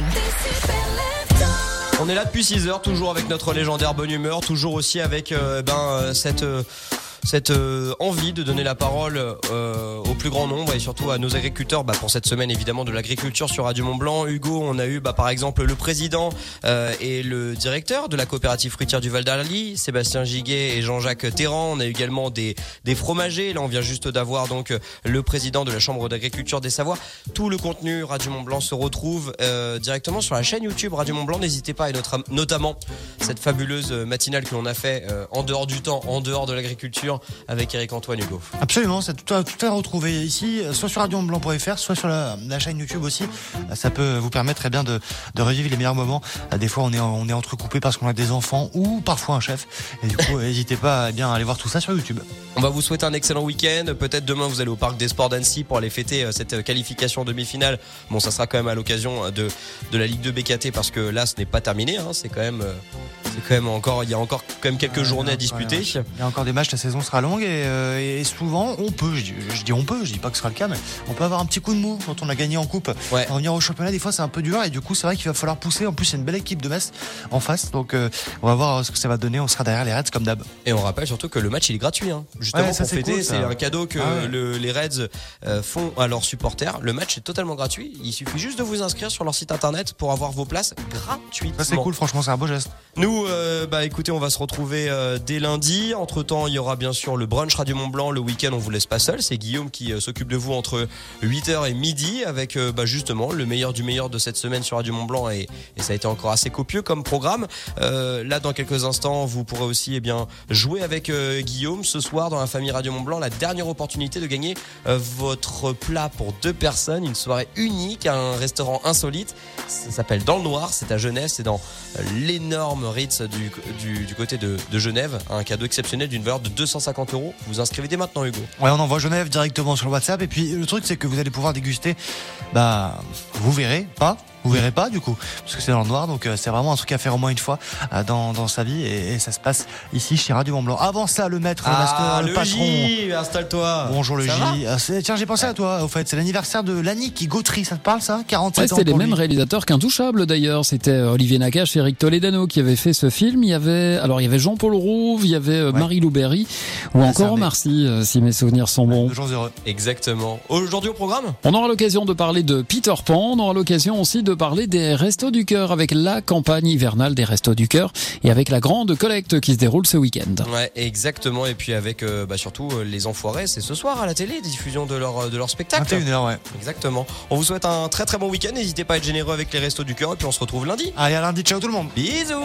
On est là depuis six heures, toujours avec notre légendaire bonne humeur, toujours aussi avec euh, ben, euh, cette... Euh cette euh, envie de donner la parole euh, au plus grand nombre et surtout à nos agriculteurs bah, pour cette semaine évidemment de l'agriculture sur Radio Mont-Blanc. Hugo, on a eu bah, par exemple le président euh, et le directeur de la coopérative fruitière du Val d'Arly, Sébastien Giguet et Jean-Jacques Terran. On a eu également des, des fromagers. Là, on vient juste d'avoir donc le président de la Chambre d'agriculture des Savoies. Tout le contenu Radio Mont-Blanc se retrouve euh, directement sur la chaîne YouTube Radio Mont-Blanc. N'hésitez pas, et notre, notamment cette fabuleuse matinale que l'on a fait euh, en dehors du temps, en dehors de l'agriculture, avec Eric Antoine Hugo. Absolument, c'est tout à, tout à retrouver ici, soit sur radio mont blanc point f r, soit sur la, la chaîne YouTube aussi. Ça peut vous permettre très bien de, de revivre les meilleurs moments. Des fois, on est, on est entrecoupé parce qu'on a des enfants ou parfois un chef. Et du coup, n'hésitez pas eh bien, à aller voir tout ça sur YouTube. On va vous souhaiter un excellent week-end. Peut-être demain, vous allez au Parc des Sports d'Annecy pour aller fêter cette qualification demi-finale. Bon, ça sera quand même à l'occasion de, de la Ligue deux B K T parce que là, ce n'est pas terminé. Hein. C'est quand même, c'est quand même encore, il y a encore quand même quelques ouais, journées à disputer. Il y a encore des matchs, la saison sera longue et, euh, et souvent, on peut, je dis, je dis on peut, je dis pas que ce sera le cas, mais on peut avoir un petit coup de mou quand on a gagné en coupe. Ouais. Revenir au championnat, des fois, c'est un peu dur et du coup, c'est vrai qu'il va falloir pousser. En plus, c'est une belle équipe de Metz en face, donc euh, on va voir ce que ça va donner. On sera derrière les Reds comme d'hab. Et on rappelle surtout que le match il est gratuit, hein. Justement ouais, ça, pour c'est fêter, cool, c'est un cadeau que ah ouais. le, les Reds euh, font à leurs supporters. Le match est totalement gratuit. Il suffit juste de vous inscrire sur leur site internet pour avoir vos places gratuitement. Ça c'est cool, franchement, c'est un beau geste. Nous, euh, bah écoutez, on va se retrouver euh, dès lundi. Entre temps, il y aura bien sûr le brunch Radio Mont-Blanc. Le week-end, on vous laisse pas seul. C'est Guillaume qui euh, s'occupe de vous entre huit heures et midi avec euh, bah, justement le meilleur du meilleur de cette semaine sur Radio Mont-Blanc et, et ça a été encore assez copieux comme programme. Euh, là, dans quelques instants, vous pourrez aussi eh bien jouer avec euh, Guillaume ce soir dans la famille Radio Mont-Blanc. La dernière opportunité de gagner euh, votre plat pour deux personnes, une soirée unique à un restaurant insolite. Ça s'appelle Dans le Noir. C'est à Genève. C'est dans euh, l'énorme Ritz du, du, du côté de, de Genève. Un cadeau exceptionnel d'une valeur de deux cent cinquante euros. Vous inscrivez dès maintenant, Hugo. Ouais, on envoie Genève directement sur le WhatsApp. Et puis le truc, c'est que vous allez pouvoir déguster. Bah, vous verrez pas. Vous verrez pas du coup, parce que c'est dans le noir, donc euh, c'est vraiment un truc à faire au moins une fois euh, dans, dans sa vie et, et ça se passe ici chez Radio Mont-Blanc. Avant ça, le maître, ah, le master, le, le patron. J, installe-toi. Bonjour le ça J. Ah, tiens, j'ai pensé à toi. Au fait, c'est l'anniversaire de Lannick Gautry. Ça te parle ça? quarante-sept ouais, ans. C'était les mêmes lui. réalisateurs qu'Intouchables d'ailleurs. C'était Olivier Nakache et Eric Toledano qui avaient fait ce film. Il y avait, alors il y avait Jean-Paul Rouve, il y avait ouais. Marie-Lou Berry ou ah, encore Omar Sy, euh, si mes souvenirs sont bons. De gens heureux. Exactement. Aujourd'hui au programme, on aura l'occasion de parler de Peter Pan. On aura l'occasion aussi de parler des Restos du Cœur avec la campagne hivernale des Restos du Cœur et avec la grande collecte qui se déroule ce week-end. Ouais, exactement. Et puis avec euh, bah, surtout euh, les Enfoirés, c'est ce soir à la télé, diffusion de leur de leur spectacle. vingt et une heures, ouais. Exactement. On vous souhaite un très très bon week-end. N'hésitez pas à être généreux avec les Restos du Cœur et puis on se retrouve lundi. Allez, à lundi. Ciao tout le monde. Bisous.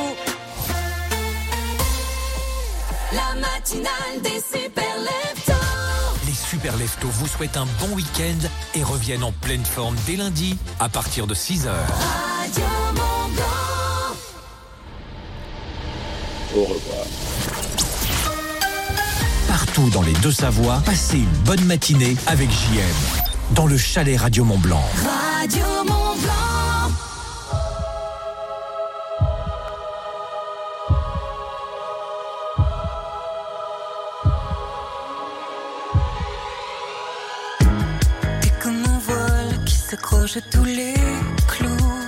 La matinale des super leftos. Les Super Leftos vous souhaitent un bon week-end et reviennent en pleine forme dès lundi à partir de six heures. Radio Mont-Blanc. Au revoir. Partout dans les Deux-Savoies, passez une bonne matinée avec J M dans le chalet Radio Mont-Blanc. Radio Mont-Blanc. coches tous les clous.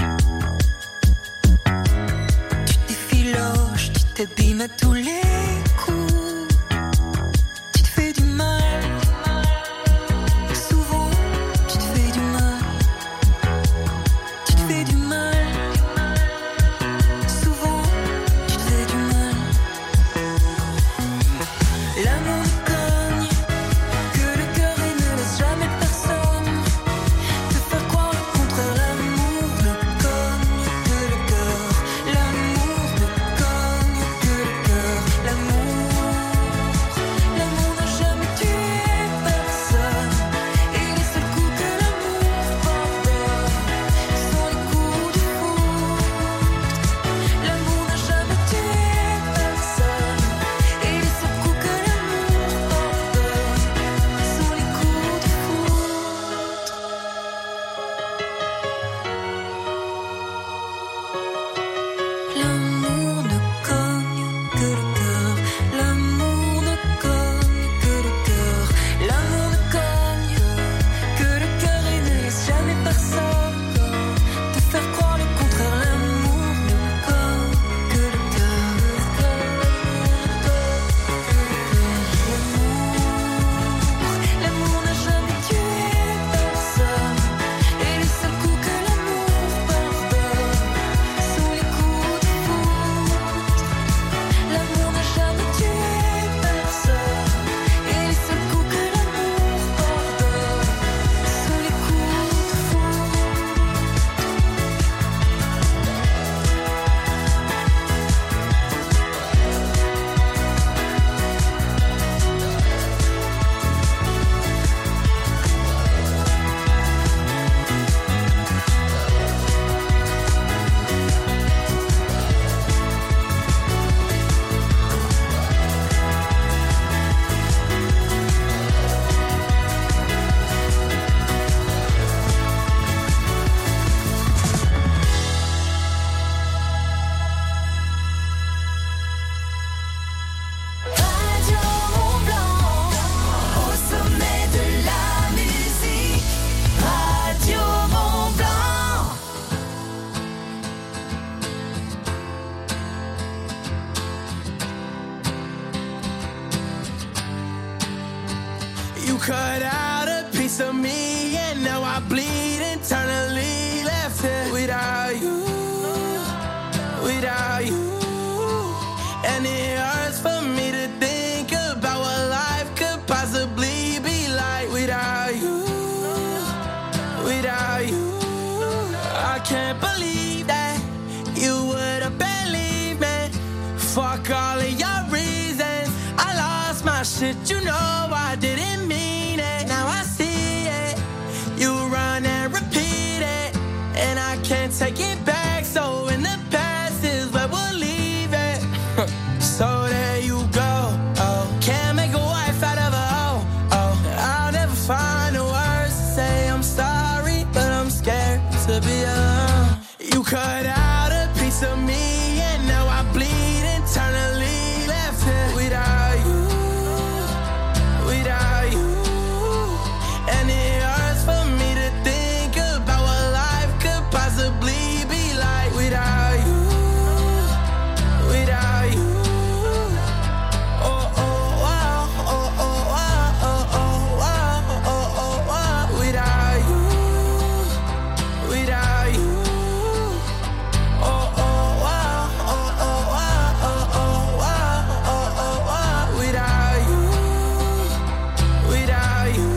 Tu t'effiloches, tu t'abîmes à tous les coups. Tu te fais du mal. Souvent, tu te fais du mal. Tu te fais du mal. Souvent, tu te fais du mal. L'amour ne cogne que le cœur et ne laisse jamais personne te faire croire le contraire. L'amour ne cogne que le cœur. L'amour ne cogne que le cœur. L'amour, l'amour n'a jamais tué personne. Et les seuls coups que l'amour pardonne sont les coups de foudre. L'amour n'a jamais tué personne. Et les seuls coups que l'amour pardonne sont les coups de foudre. L'amour ne cogne que le cœur. L'amour ne cogne que le cœur. L'amour ne cogne que le cœur et ne laisse jamais personne te faire croire le contraire. L'amour ne cogne que le cœur. L'amour, l'amour n'a jamais tué personne. Et les seuls coups que l'amour pardonne sont les coups de foudre. L'amour n'a jamais tué personne. Et les seuls coups que l'amour pardonne sont les coups de foudre. Radio Mont-Blanc, au sommet de la musique. Radio Mont-Blanc. You cut out a piece of me and now I bleed internally. Left here without you, without you. And it hurts for me to think about what life could possibly be like without you, without you. I can't believe that you would have believed me. Fuck all of your reasons. I lost my shit, you know I didn't mean it. Now I see it. You run and repeat it, and I can't take it back. So in the past is where we'll leave it. So there you go. Oh, can't make a wife out of a hoe. Oh, I'll never find the words to say I'm sorry, but I'm scared to be alone. You cut out a piece of me, and now I bleed internally. Left here without you, without you. And it hurts for me to think about what life could possibly be like without you, without you. Oh, oh, wow, oh, oh, wow, oh, oh, wow, oh, oh, wow. Without you, without you. Oh, oh, wow, oh, oh, wow, oh, oh, wow, oh, oh, wow. Without you, without you.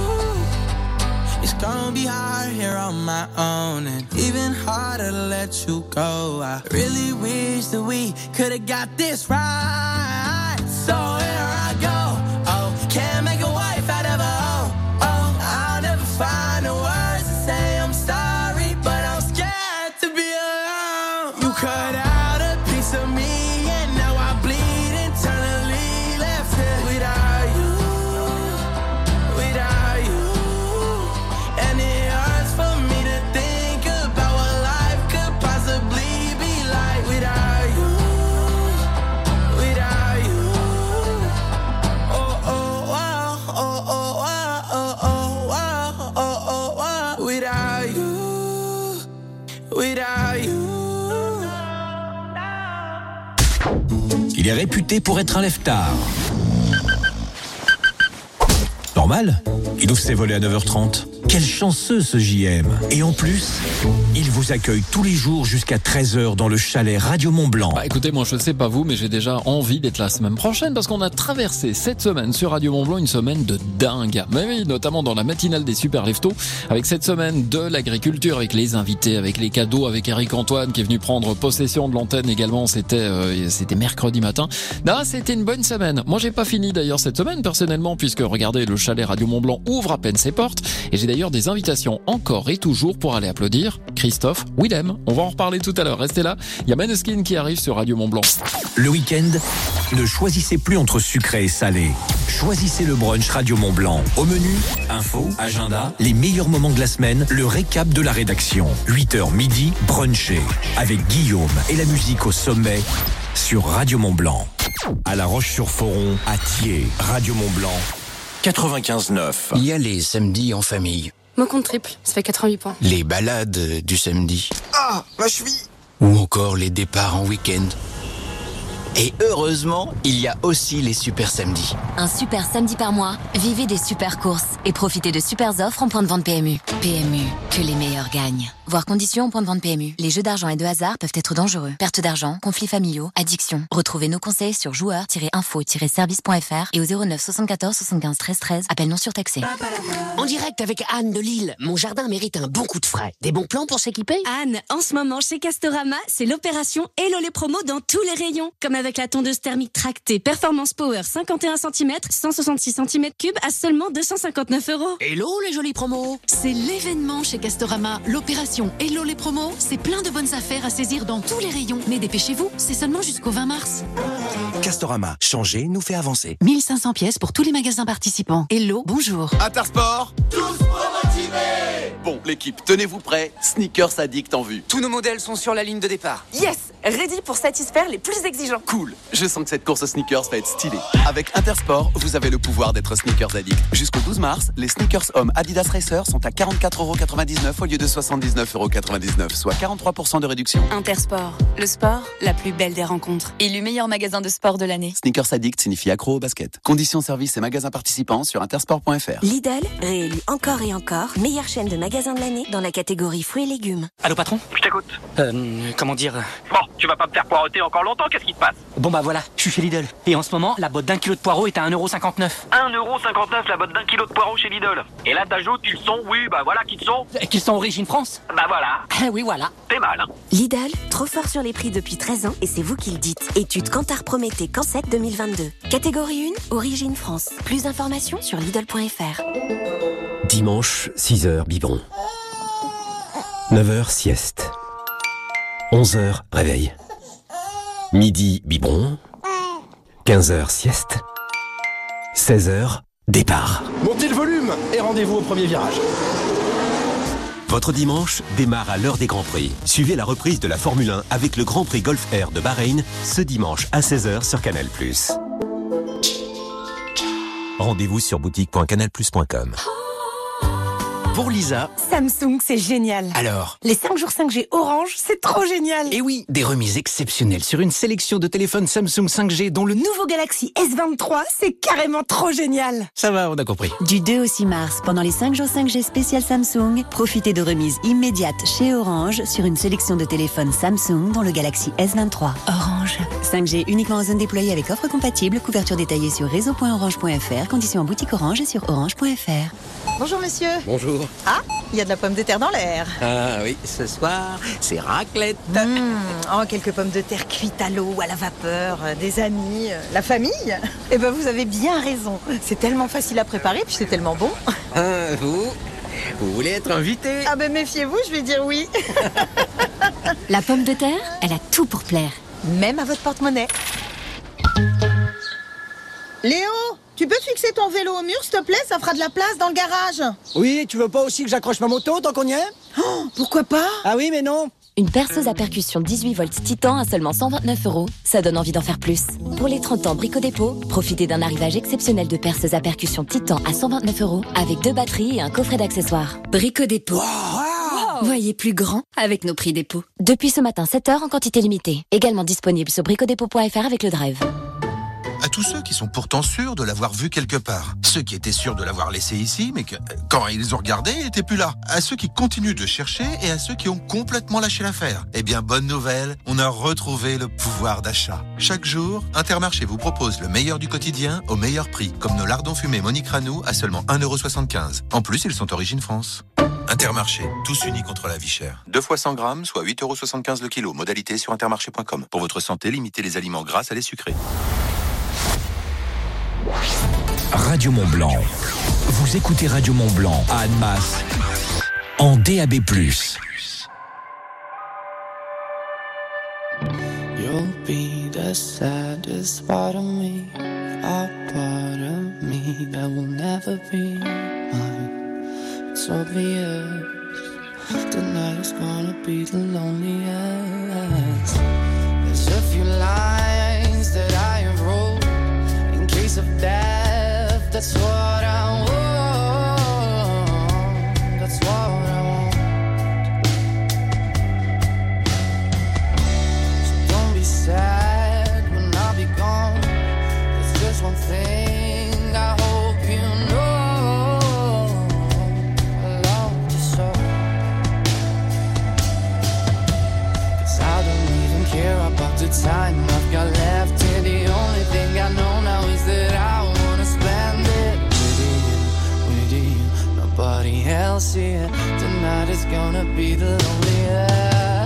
It's gonna be hard here on my own, and even harder to let you go. I really wish that we could've got this right. So here I go. Oh, can't make a wife out of a hoe. Oh, I'll never find the words to say I'm sorry, but I'm scared to be alone. You cut out a piece of me, and now I bleed internally. Left here without you, without you. And it hurts for me to think about what life could possibly be like without you, without you. Il est réputé pour être un lève-tard. Normal, il ouvre ses volets à neuf heures trente. Quel chanceux ce J M. Et en plus, il vous accueille tous les jours jusqu'à treize heures dans le chalet Radio Mont-Blanc. Bah écoutez, moi je sais pas vous, mais j'ai déjà envie d'être la semaine prochaine parce qu'on a traversé cette semaine sur Radio Mont-Blanc une semaine de dingue. Mais oui, notamment dans la matinale des Super Leftos, avec cette semaine de l'agriculture, avec les invités, avec les cadeaux, avec Eric Antoine qui est venu prendre possession de l'antenne également. C'était euh, c'était mercredi matin. Non, c'était une bonne semaine. Moi j'ai pas fini d'ailleurs cette semaine personnellement, puisque regardez, le chalet Radio Mont-Blanc ouvre à peine ses portes et j'ai d'ailleurs des invitations encore et toujours pour aller applaudir Christophe Willem. On va en reparler tout à l'heure. Restez là. Il y a Maneskin qui arrive sur Radio Mont-Blanc. Le week-end, ne choisissez plus entre sucré et salé. Choisissez le brunch Radio Mont-Blanc. Au menu, info, agenda, les meilleurs moments de la semaine, le récap de la rédaction. huit heures midi, brunché. Avec Guillaume et la musique au sommet sur Radio Mont-Blanc. À La Roche-sur-Foron, à Thiers, Radio Mont-Blanc. quatre-vingt-quinze neuf. Il y a les samedis en famille. Mon compte triple, ça fait quatre-vingt-huit points. Les balades du samedi. Ah, ma cheville. Ou encore les départs en week-end. Et heureusement, il y a aussi les super samedis. Un super samedi par mois, vivez des super courses et profitez de super offres en point de vente P M U. P M U, que les meilleurs gagnent. Voir conditions en point de vente P M U. Les jeux d'argent et de hasard peuvent être dangereux. Perte d'argent, conflits familiaux, addiction. Retrouvez nos conseils sur joueurs tiret info tiret service point f r et au zéro neuf soixante-quatorze soixante-quinze treize treize. Appel non surtaxé. En direct avec Anne de Lille. Mon jardin mérite un bon coup de frais. Des bons plans pour s'équiper? Anne, en ce moment chez Castorama, c'est l'opération Hello les promos dans tous les rayons. Comme avec la tondeuse thermique tractée Performance Power cinquante et un centimètres, cent soixante-six centimètres cubes à seulement deux cent cinquante-neuf euros. Hello les jolis promos. C'est l'événement chez Castorama. L'opération Hello les promos, c'est plein de bonnes affaires à saisir dans tous les rayons. Mais dépêchez-vous, c'est seulement jusqu'au vingt mars. Castorama, changer nous fait avancer. mille cinq cents pièces pour tous les magasins participants. Hello, bonjour. Intersport, tous motivés. Bon, l'équipe, tenez-vous prêts. Sneakers Addict en vue. Tous nos modèles sont sur la ligne de départ. Yes, ready pour satisfaire les plus exigeants. Cool, je sens que cette course aux sneakers va être stylée. Avec Intersport, vous avez le pouvoir d'être sneakers addict. Jusqu'au douze mars, les sneakers hommes Adidas Racer sont à quarante-quatre euros quatre-vingt-dix-neuf au lieu de soixante-dix-neuf euros quatre-vingt-dix-neuf, soit quarante-trois pour cent de réduction. Intersport, le sport, la plus belle des rencontres. Élu meilleur magasin de sport de l'année. Sneakers Addict signifie accro au basket. Conditions, services et magasins participants sur intersport point f r. Lidl, réélu encore et encore, meilleure chaîne de magasins de l'année dans la catégorie fruits et légumes. Allô patron? Je t'écoute. Euh, comment dire? Bon, tu vas pas me faire poireauter encore longtemps, qu'est-ce qui te passe? Bon bah voilà, je suis chez Lidl. Et en ce moment, la botte d'un kilo de poireaux est à un euro cinquante-neuf. un euro cinquante-neuf la botte d'un kilo de poireaux chez Lidl. Et là t'ajoutes qu'ils sont, oui, bah voilà, qu'ils sont. Qu'ils sont origine France? Bah voilà. Ah oui, voilà. C'est mal, hein. Lidl, trop fort sur les prix depuis treize ans et c'est vous qui le dites. Étude Kantar Prométhée Cancet deux mille vingt-deux. Catégorie un, origine France. Plus d'informations sur Lidl point f r. Dimanche, six heures, biberon. neuf heures, sieste. onze heures, réveil. Midi, biberon. quinze heures, sieste. seize heures, départ. Montez le volume et rendez-vous au premier virage. Votre dimanche démarre à l'heure des Grands Prix. Suivez la reprise de la Formule un avec le Grand Prix Golf Air de Bahreïn ce dimanche à seize heures sur Canal plus. Rendez-vous sur boutique point canal plus point com. Pour Lisa, Samsung, c'est génial. alors? Les cinq jours cinq G Orange, c'est trop génial. Et oui, des remises exceptionnelles sur une sélection de téléphones Samsung cinq G dont le Nouveau Galaxy S vingt-trois, c'est carrément trop génial. Ça va, on a compris. Du deux au six mars, pendant les cinq jours cinq G spécial Samsung, profitez de remises immédiates chez Orange sur une sélection de téléphones Samsung dont le Galaxy S vingt-trois. Orange. cinq G uniquement en zone déployée avec offre compatible, couverture détaillée sur réseau point orange point f r, conditions en boutique Orange et sur orange point f r. Bonjour monsieur. Bonjour. Ah, il y a de la pomme de terre dans l'air. Ah oui, ce soir, c'est raclette. Mmh. Oh, quelques pommes de terre cuites à l'eau, à la vapeur, euh, des amis, euh, la famille. Eh ben vous avez bien raison. C'est tellement facile à préparer, puis c'est tellement bon. Ah, vous Vous voulez être invité? Ah ben méfiez-vous, je vais dire oui. La pomme de terre, elle a tout pour plaire. Même à votre porte-monnaie. Léo, tu peux fixer ton vélo au mur, s'il te plaît? Ça fera de la place dans le garage. Oui, tu veux pas aussi que j'accroche ma moto tant qu'on y est? Oh, pourquoi pas? Ah oui, mais non. Une perceuse à percussion dix-huit volts Titan à seulement cent vingt-neuf euros, ça donne envie d'en faire plus. Pour les trente ans Brico Dépôt, profitez d'un arrivage exceptionnel de perceuse à percussion Titan à cent vingt-neuf euros avec deux batteries et un coffret d'accessoires. Brico Dépôt. Wow. Voyez plus grand avec nos prix dépôt. Depuis ce matin, sept heures en quantité limitée. Également disponible sur bricodépôt point f r avec le drive. À tous ceux qui sont pourtant sûrs de l'avoir vu quelque part. Ceux qui étaient sûrs de l'avoir laissé ici, mais que, quand ils ont regardé, il n'était plus là. À ceux qui continuent de chercher et à ceux qui ont complètement lâché l'affaire. Eh bien, bonne nouvelle, on a retrouvé le pouvoir d'achat. Chaque jour, Intermarché vous propose le meilleur du quotidien au meilleur prix, comme nos lardons fumés Monique Ranou à seulement un euro soixante-quinze. En plus, ils sont origine France. Intermarché, tous unis contre la vie chère. Deux fois cent grammes, soit huit euros soixante-quinze le kilo. Modalité sur intermarché point com. Pour votre santé, limitez les aliments gras à les sucrés. Radio Mont Blanc. Vous écoutez Radio Mont Blanc à Annemasse en D A B plus. You'll be the saddest part of me, a part of me that will never be mine. It's obvious tonight is gonna be the loneliest. There's a few lines that I have wrote in case of death. That's what I want. That's what I want. Sad when I'll be gone. There's just one thing I hope you know. I love you so. Cause I don't even care about the time I've got left here. The only thing I know now is that I wanna spend it with you, with you. Nobody else here. Tonight is gonna be the loneliest.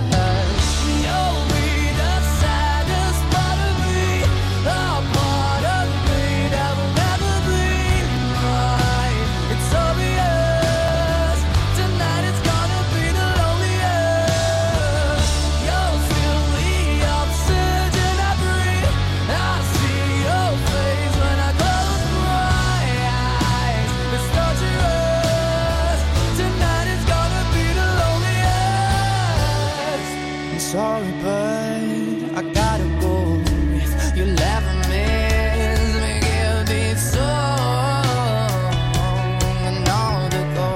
Sorry, but I gotta go. If you never miss me, give this song and all to go.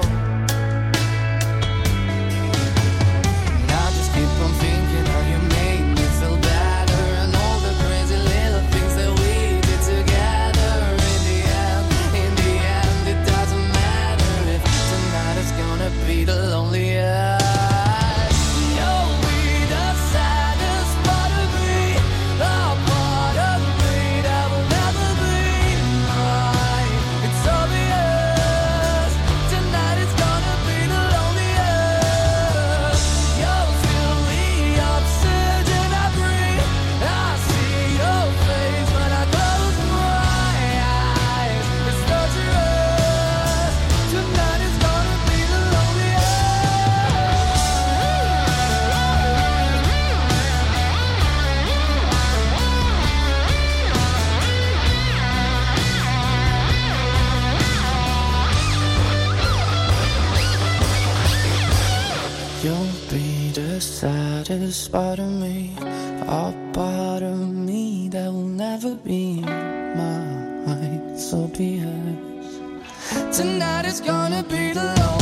And I just keep on thinking how you make me feel better, and all the crazy little things that we did together. In the end, in the end, it doesn't matter if tonight is gonna be the loneliest. Saddest part of me, a part of me that will never be mine. So be it. Tonight is gonna be the loneliest.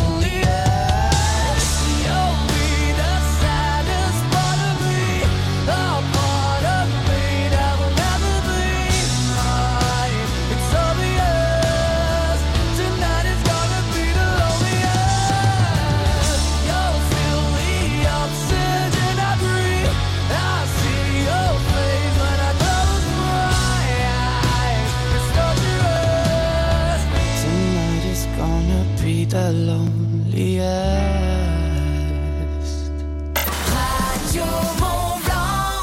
You'll be the saddest part of me, a part of me that will never be mine. It's obvious. Tonight is gonna be the loneliest. You'll feel the oxygen I breathe. I see your face when I close my eyes. It's dangerous. Tonight is gonna be the loneliest. Radio Mont Blanc.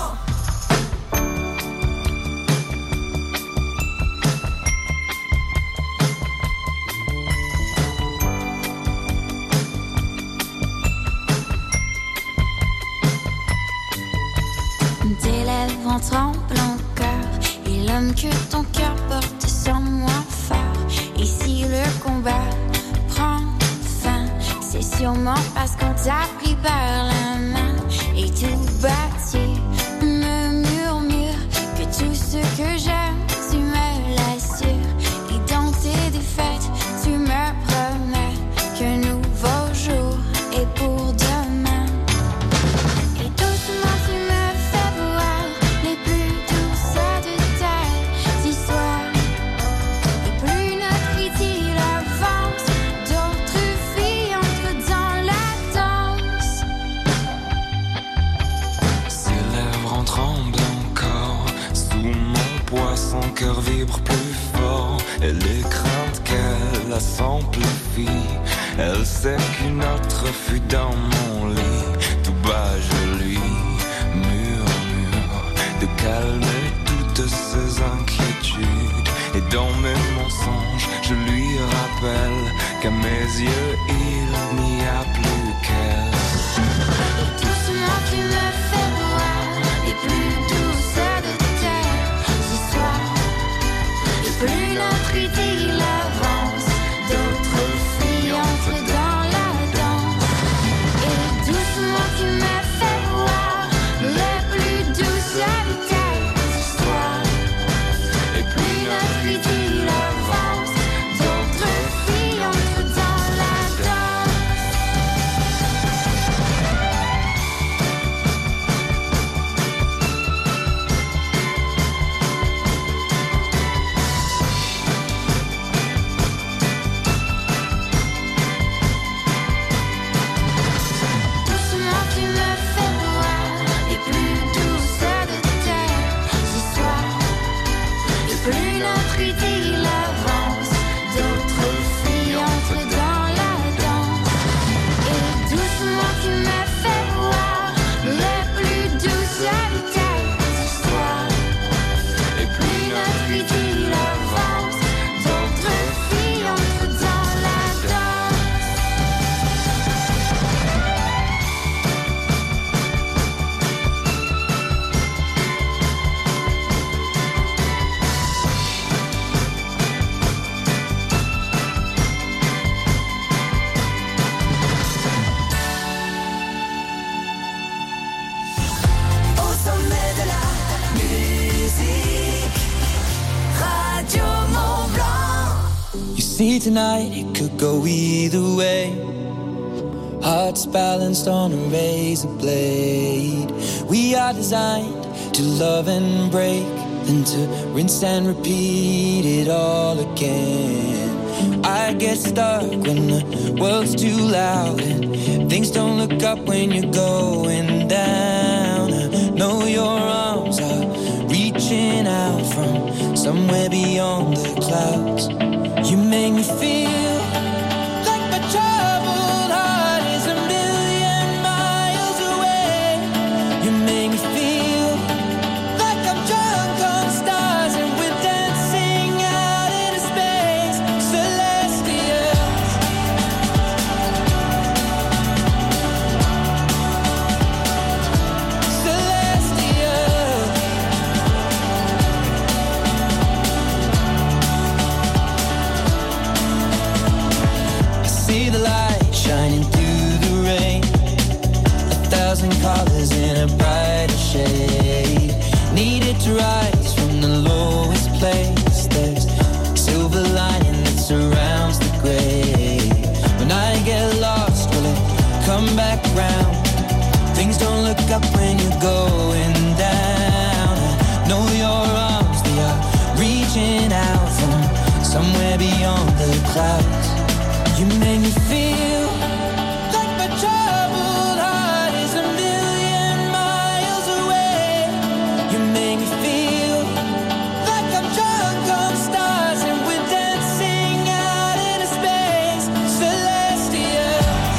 Tes lèvres en tremblant cœur, et l'homme que ton cœur porte sans moi phare. Et si le combat prend fin, c'est sûrement parce qu'on t'a pris par la main. Et tout bâti me murmure que tout ce que j'aime, tu me l'assures. Et dans tes défaites, tu me promets qu'un nouveau jour est pour demain. fois son cœur vibre plus fort et les craintes qu'elle a s'amplifient. Elle sait qu'une autre fut dans mon lit. Tout bas je lui murmure de calmer toutes ses inquiétudes. Et dans mes mensonges je lui rappelle qu'à mes yeux il n'y a plus qu'elle. Doucement tu me fais voir les plus douces de tes histoires. Et plus notre idylle avance, d'autres filles entrent dans la danse. Et doucement tu me fais voir les plus douces de tes histoires. Et plus notre idylle avance, d'autres filles entrent dans la danse. Doucement tu me fais voir les plus douces de tes histoires. Et plus notre idylle avance, d'autres filles entrent dans la danse. Et doucement tu me fais voir les plus douces de tes histoires. Et plus notre idylle avance, d'autres filles entrent dans la danse. Au sommet de la musique, Radio Mont Blanc. You see tonight it could go either way. Hearts balanced on a razor blade. We are designed to love and break, then to rinse and repeat it all again. I get stuck when the world's too loud and things don't look up when you're going down. I know your arms are reaching out from somewhere beyond the clouds. You make me feel like my troubled heart is a million miles away. You make me feel like I'm drunk on stars and we're dancing out into space. Celestials. Celestials. I see the light shining through the rain. A thousand colors in a brighter shade. Needed to rise from the lowest place. There's silver lining that surrounds the gray. When I get lost, will it come back round? Things don't look up when you're going down. I know your arms, they are reaching out from somewhere beyond the clouds. You make me feel like my troubled heart is a million miles away. You make me feel like I'm drunk on stars and we're dancing out into space. Celestials.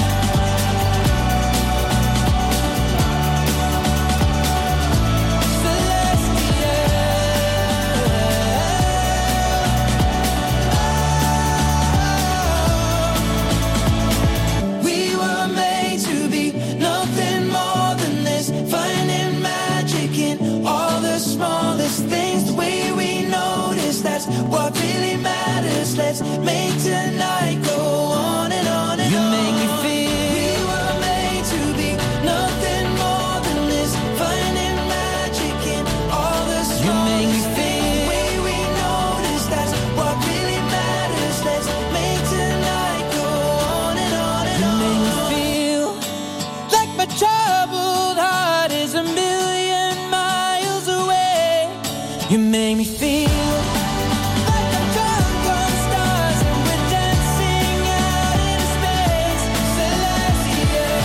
We were made to be nothing more than this. Finding magic in all the smallest things. The way we notice, that's what really matters. Let's make tonight go on and on and on. You make me feel we were made to be nothing more than this. Finding magic in all the smallest things. The way we notice, that's what really matters. Let's make tonight go on and on and on. You make me feel like my troubled heart is a million miles away. You make me feel like I'm drunk on stars and we're dancing out into space. Celestial.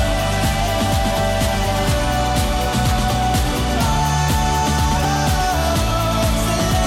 Oh, celestial.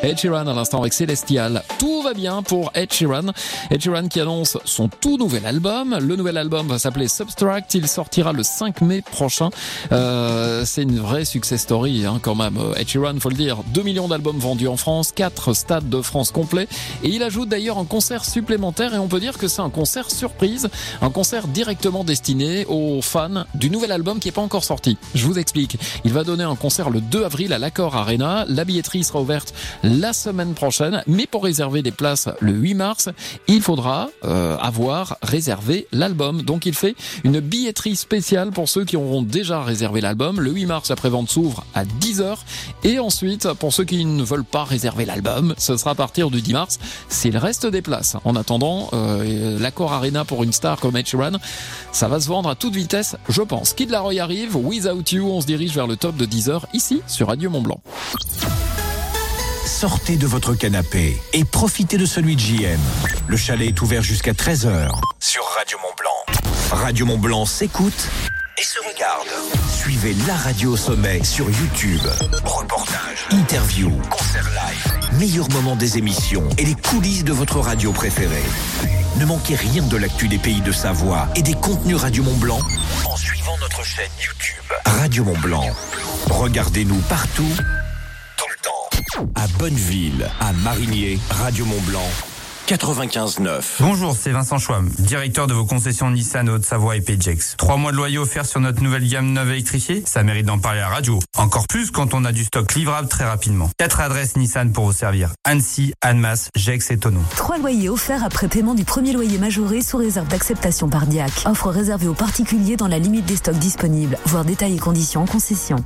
Ed Sheeran à l'instant avec Celestial. Tout va bien pour Ed Sheeran. Ed Sheeran qui annonce son tout nouvel album. Le nouvel album va s'appeler Subtract. Il sortira le cinq mai prochain. Euh, c'est une vraie success story hein, quand même. Ed Sheeran, faut le dire, deux millions d'albums vendus en France, quatre stades de France complets. Et il ajoute d'ailleurs un concert supplémentaire et on peut dire que c'est un concert surprise, un concert directement destiné aux fans du nouvel album qui n'est pas encore sorti. Je vous explique. Il va donner un concert le deux avril à l'Accor Arena. La billetterie sera ouverte la semaine prochaine, mais pour réserver des places le huit mars, il faudra euh, avoir réservé l'album. Donc il fait une billetterie spéciale pour ceux qui auront déjà réservé l'album. Le huit mars, la prévente s'ouvre à dix heures et ensuite, pour ceux qui ne veulent pas réserver l'album, ce sera à partir du dix mars, s'il reste des places. En attendant, euh, l'Accor Arena pour une star comme Ed Sheeran, ça va se vendre à toute vitesse, je pense. Kid Laroi arrive, Without You, on se dirige vers le top de dix heures ici sur Radio Mont-Blanc. Sortez de votre canapé et profitez de celui de J M. Le chalet est ouvert jusqu'à treize heures sur Radio Mont-Blanc. Radio Mont-Blanc s'écoute et se regarde. Suivez la radio au sommet sur YouTube. Reportages, interviews, concerts live, meilleurs moments des émissions et les coulisses de votre radio préférée. Ne manquez rien de l'actu des pays de Savoie et des contenus Radio Mont-Blanc en suivant notre chaîne YouTube Radio Mont-Blanc. Regardez-nous partout, tout le temps. À Bonneville, à Marigné, Radio Mont-Blanc. quatre-vingt-quinze neuf. Bonjour, c'est Vincent Schwam, directeur de vos concessions Nissan Haute-Savoie et Pagex. Trois mois de loyer offerts sur notre nouvelle gamme neuve électrifiée, ça mérite d'en parler à la radio. Encore plus quand on a du stock livrable très rapidement. Quatre adresses Nissan pour vous servir. Annecy, Annemasse, Gex et Thonon. Trois loyers offerts après paiement du premier loyer majoré sous réserve d'acceptation par D I A C. Offre réservée aux particuliers dans la limite des stocks disponibles. Voir détails et conditions en concession.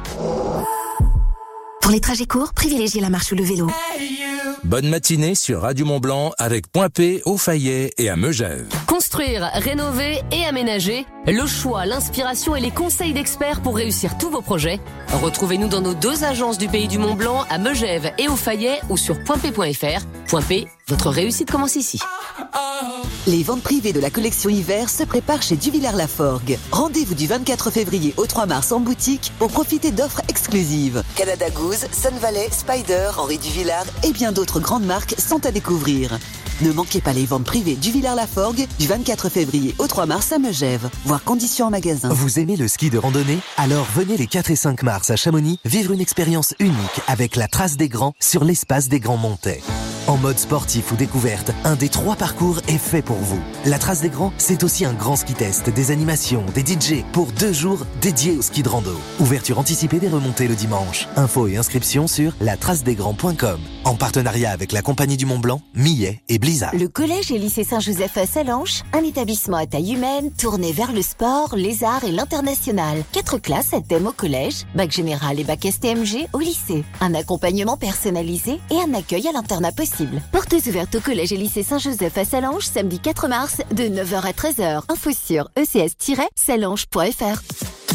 Pour les trajets courts, privilégiez la marche ou le vélo. Bonne matinée sur Radio Mont-Blanc avec Point P, au Fayet et à Megève. Construire, rénover et aménager, le choix, l'inspiration et les conseils d'experts pour réussir tous vos projets. Retrouvez-nous dans nos deux agences du Pays du Mont-Blanc à Megève et au Fayet ou sur point p point f r. Point P, votre réussite commence ici. Les ventes privées de la collection hiver se préparent chez Duvillers-Laforgue. Rendez-vous du vingt-quatre février au trois mars en boutique pour profiter d'offres exclusives. Canada Goose, Sun Valley, Spider, Henri Duvillard et bien d'autres grandes marques sont à découvrir. Ne manquez pas les ventes privées Duvillers-Laforgue du vingt-quatre février au trois mars à Megève. Voir conditions en magasin. Vous aimez le ski de randonnée? Alors venez les quatre et cinq mars à Chamonix vivre une expérience unique avec la Trace des Grands sur l'espace des Grands Montais. En mode sportif ou découverte, un des trois parcours est fait pour vous. La Trace des Grands, c'est aussi un grand ski test, des animations, des D J pour deux jours dédiés au ski de rando. Ouverture anticipée des remontées le dimanche. Infos et inscriptions sur la trace des grands point com. En partenariat avec la Compagnie du Mont-Blanc, Millet et Blizzard. Le collège et lycée Saint-Joseph à Sallanches, un établissement à taille humaine tourné vers le sport, les arts et l'international. Quatre classes à thème au collège, bac général et bac S T M G au lycée. Un accompagnement personnalisé et un accueil à l'internat possible. Portes ouvertes au collège et lycée Saint-Joseph à Sallanches, samedi quatre mars, de neuf heures à treize heures. Info sur e c s tiret sallanches point f r.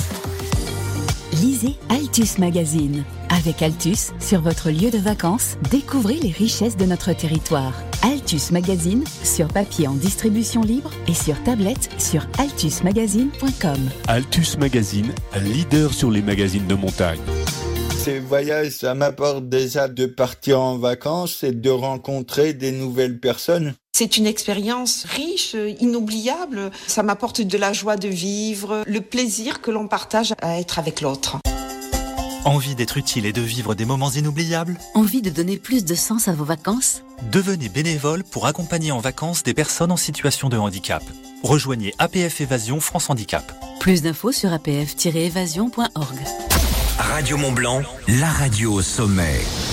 Lisez Altus Magazine. Avec Altus, sur votre lieu de vacances, découvrez les richesses de notre territoire. Altus Magazine, sur papier en distribution libre et sur tablette sur altus magazine point com. Altus Magazine, leader sur les magazines de montagne. Ces voyages, ça m'apporte déjà de partir en vacances et de rencontrer des nouvelles personnes. C'est une expérience riche, inoubliable. Ça m'apporte de la joie de vivre, le plaisir que l'on partage à être avec l'autre. Envie d'être utile et de vivre des moments inoubliables? Envie de donner plus de sens à vos vacances? Devenez bénévole pour accompagner en vacances des personnes en situation de handicap. Rejoignez A P F Évasion France Handicap. Plus d'infos sur a p f tiret évasion point org. Radio Mont-Blanc, la radio au sommet.